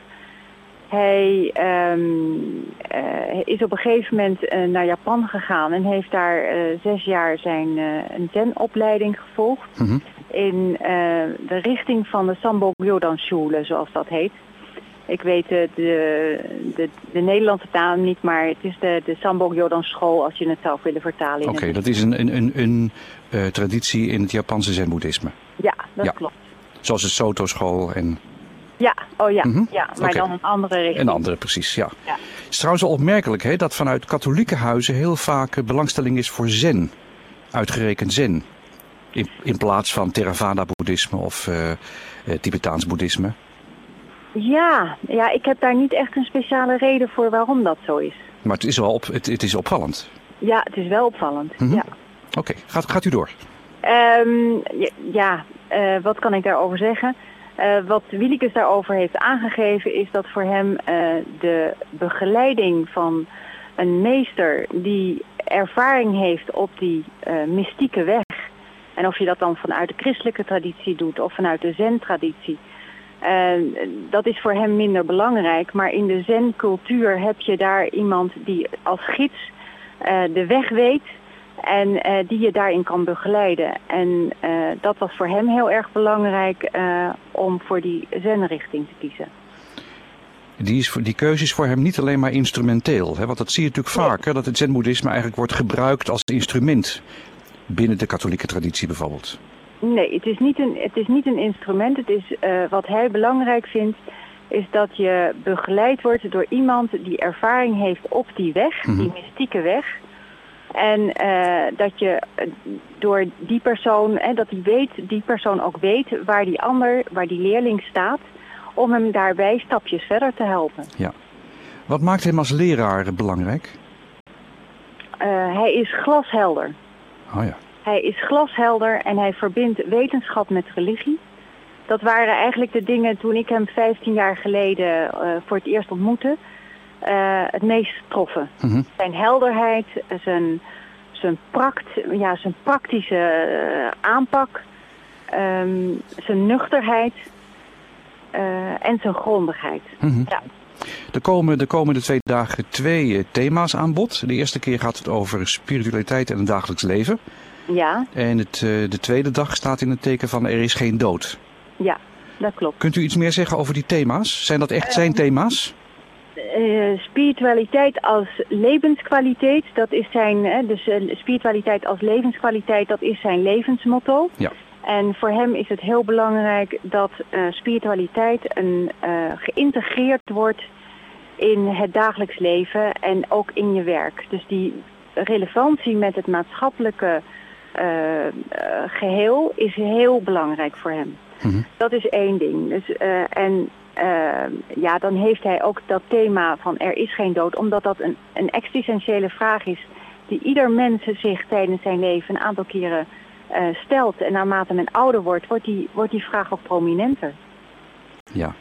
Hij um, uh, is op een gegeven moment uh, naar Japan gegaan en heeft daar uh, zes jaar zijn uh, een zenopleiding gevolgd. Mm-hmm. In uh, de richting van de Sambok Gyodan-schule, zoals dat heet. Ik weet de, de, de, de Nederlandse taal niet, maar het is de, de Sambok Gyodan school als je het zou willen vertalen. Oké, okay, dat is een, een, een, een uh, traditie in het Japanse zenboeddhisme. Ja, dat ja. klopt. Zoals de Soto school en... Ja, oh ja, mm-hmm. ja maar okay. dan een andere richting. Een andere, precies, ja. ja. Het is trouwens wel opmerkelijk hè, dat vanuit katholieke huizen heel vaak belangstelling is voor zen. Uitgerekend zen. In, in plaats van Theravada-boeddhisme of uh, uh, Tibetaans boeddhisme. Ja, ja, ik heb daar niet echt een speciale reden voor waarom dat zo is. Maar het is wel op, het, het is opvallend. Ja, het is wel opvallend, mm-hmm. ja. Oké, okay. gaat, gaat u door. Um, ja, uh, wat kan ik daarover zeggen? Uh, wat Willekes daarover heeft aangegeven is dat voor hem uh, de begeleiding van een meester die ervaring heeft op die uh, mystieke weg. En of je dat dan vanuit de christelijke traditie doet of vanuit de zen-traditie. Uh, dat is voor hem minder belangrijk. Maar in de zen-cultuur heb je daar iemand die als gids uh, de weg weet. En uh, die je daarin kan begeleiden. En uh, dat was voor hem heel erg belangrijk uh, om voor die zen-richting te kiezen. Die, is, die keuze is voor hem niet alleen maar instrumenteel. Hè? Want dat zie je natuurlijk nee. vaak. Hè? Dat het zen-boeddhisme eigenlijk wordt gebruikt als instrument. Binnen de katholieke traditie bijvoorbeeld. Nee, het is niet een, het is niet een instrument. Het is, uh, wat hij belangrijk vindt is dat je begeleid wordt door iemand die ervaring heeft op die weg. Mm-hmm. Die mystieke weg. En uh, dat je door die persoon, hè, dat die weet, die persoon ook weet waar die ander, waar die leerling staat, om hem daarbij stapjes verder te helpen. Ja. Wat maakt hem als leraar belangrijk? Uh, hij is glashelder. Oh ja. Hij is glashelder en hij verbindt wetenschap met religie. Dat waren eigenlijk de dingen toen ik hem vijftien jaar geleden uh, voor het eerst ontmoette. Uh, het meest troffen. Mm-hmm. Zijn helderheid, zijn, zijn, pract, ja, zijn praktische uh, aanpak, um, zijn nuchterheid uh, en zijn grondigheid. Mm-hmm. Ja. Er komen de komende twee dagen twee uh, thema's aan bod. De eerste keer gaat het over spiritualiteit en het dagelijks leven. Ja. En het, uh, de tweede dag staat in het teken van er is geen dood. Ja, dat klopt. Kunt u iets meer zeggen over die thema's? Zijn dat echt uh, zijn thema's? Uh, spiritualiteit als levenskwaliteit, dat is zijn, hè, dus uh, spiritualiteit als levenskwaliteit, dat is zijn levensmotto. Ja. En voor hem is het heel belangrijk dat uh, spiritualiteit een, uh, geïntegreerd wordt in het dagelijks leven en ook in je werk. Dus die relevantie met het maatschappelijke uh, uh, geheel is heel belangrijk voor hem. Mm-hmm. Dat is één ding. Dus, uh, en uh, ja, dan heeft hij ook dat thema van er is geen dood, omdat dat een, een existentiële vraag is die ieder mens zich tijdens zijn leven een aantal keren uh, stelt. En naarmate men ouder wordt, wordt die, wordt die vraag ook prominenter. Ja.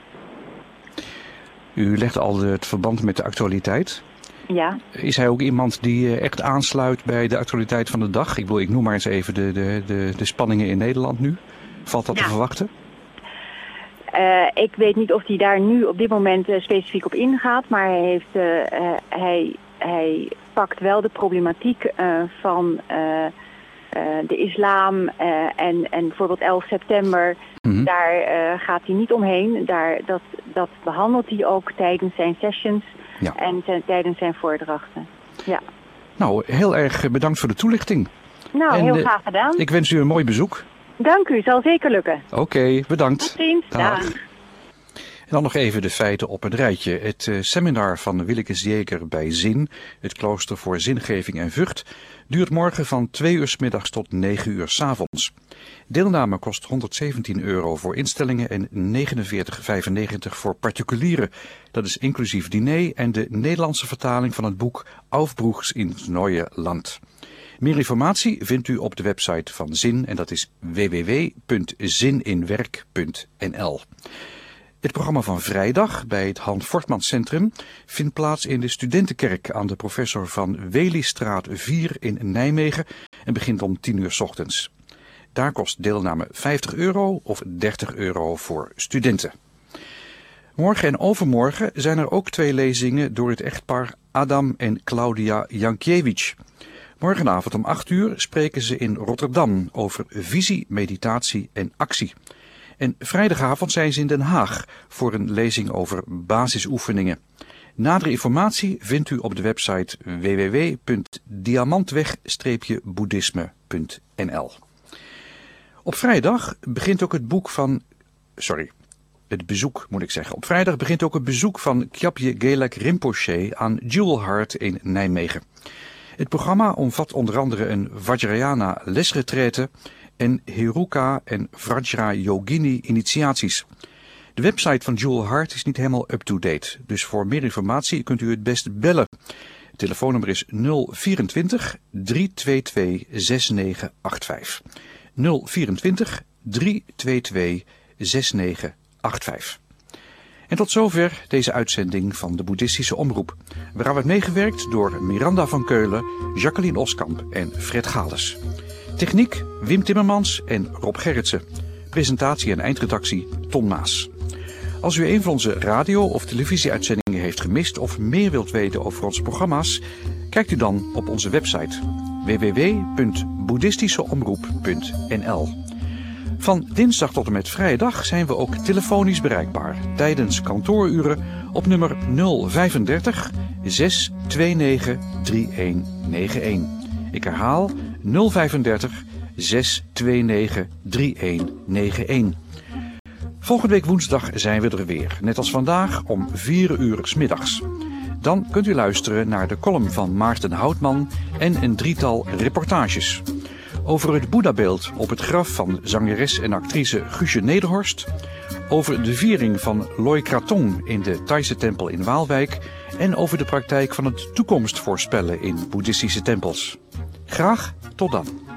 U legt al het verband met de actualiteit. Ja. Is hij ook iemand die echt aansluit bij de actualiteit van de dag? Ik bedoel, ik noem maar eens even de, de, de, de spanningen in Nederland nu. Valt dat ja. te verwachten? Uh, ik weet niet of hij daar nu op dit moment uh, specifiek op ingaat, maar hij, heeft, uh, uh, hij, hij pakt wel de problematiek uh, van uh, uh, de islam uh, en, en bijvoorbeeld elf september. Mm-hmm. Daar uh, gaat hij niet omheen. Daar, dat, dat behandelt hij ook tijdens zijn sessions ja. en zijn, tijdens zijn voordrachten. Ja. Nou, heel erg bedankt voor de toelichting. Nou, en, heel uh, graag gedaan. Ik wens u een mooi bezoek. Dank u, zal zeker lukken. Oké, okay, bedankt. Tot ziens. Dag. Dag. En dan nog even de feiten op het rijtje. Het uh, seminar van Willekes Jäger bij Zin, het klooster voor zingeving en Vught, duurt morgen van twee uur 's middags tot negen uur 's avonds. Deelname kost honderdzeventien euro voor instellingen en negenenveertig vijfennegentig voor particulieren. Dat is inclusief diner en de Nederlandse vertaling van het boek Aufbruchs ins neue Land. Meer informatie vindt u op de website van Zin en dat is w w w punt zininwerk punt n l. Het programma van vrijdag bij het Han Fortman Centrum vindt plaats in de Studentenkerk aan de Professor van Welystraat vier in Nijmegen en begint om tien uur 's ochtends. Daar kost deelname vijftig euro of dertig euro voor studenten. Morgen en overmorgen zijn er ook twee lezingen door het echtpaar Adam en Claudia Jankiewicz. Morgenavond om acht uur spreken ze in Rotterdam over visie, meditatie en actie. En vrijdagavond zijn ze in Den Haag voor een lezing over basisoefeningen. Nadere informatie vindt u op de website w w w punt diamantweg boeddhisme punt n l. Op vrijdag begint ook het boek van... Sorry, het bezoek moet ik zeggen. Op vrijdag begint ook het bezoek van Kyabje Gelek Rinpoche aan Jewel Heart in Nijmegen. Het programma omvat onder andere een Vajrayana lesretraite en Heruka en Vajra Yogini initiaties. De website van Jewel Heart is niet helemaal up-to-date, dus voor meer informatie kunt u het best bellen. Het telefoonnummer is nul vierentwintig driehonderdtweeëntwintig zesentien achtenvijftig. nul vierentwintig driehonderdtweeëntwintig zesentien achtenvijftig. En tot zover deze uitzending van de Boeddhistische Omroep. Waaraan werd meegewerkt door Miranda van Keulen, Jacqueline Oskamp en Fred Gales. Techniek Wim Timmermans en Rob Gerritsen. Presentatie en eindredactie Ton Maas. Als u een van onze radio- of televisieuitzendingen heeft gemist of meer wilt weten over onze programma's, kijkt u dan op onze website w w w punt boeddhistischeomroep punt n l. Van dinsdag tot en met vrijdag zijn we ook telefonisch bereikbaar tijdens kantooruren op nummer nul vijfendertig zeshonderdnegen drieëntig eenennegentig. Ik herhaal nul vijfendertig zeshonderdnegen drieëntig eenennegentig. Volgende week woensdag zijn we er weer, net als vandaag om vier uur 's middags. Dan kunt u luisteren naar de column van Maarten Houtman en een drietal reportages. Over het Boeddhabeeld op het graf van zangeres en actrice Guusje Nederhorst. Over de viering van Loy Krathong in de Thaise tempel in Waalwijk. En over de praktijk van het toekomst voorspellen in boeddhistische tempels. Graag tot dan.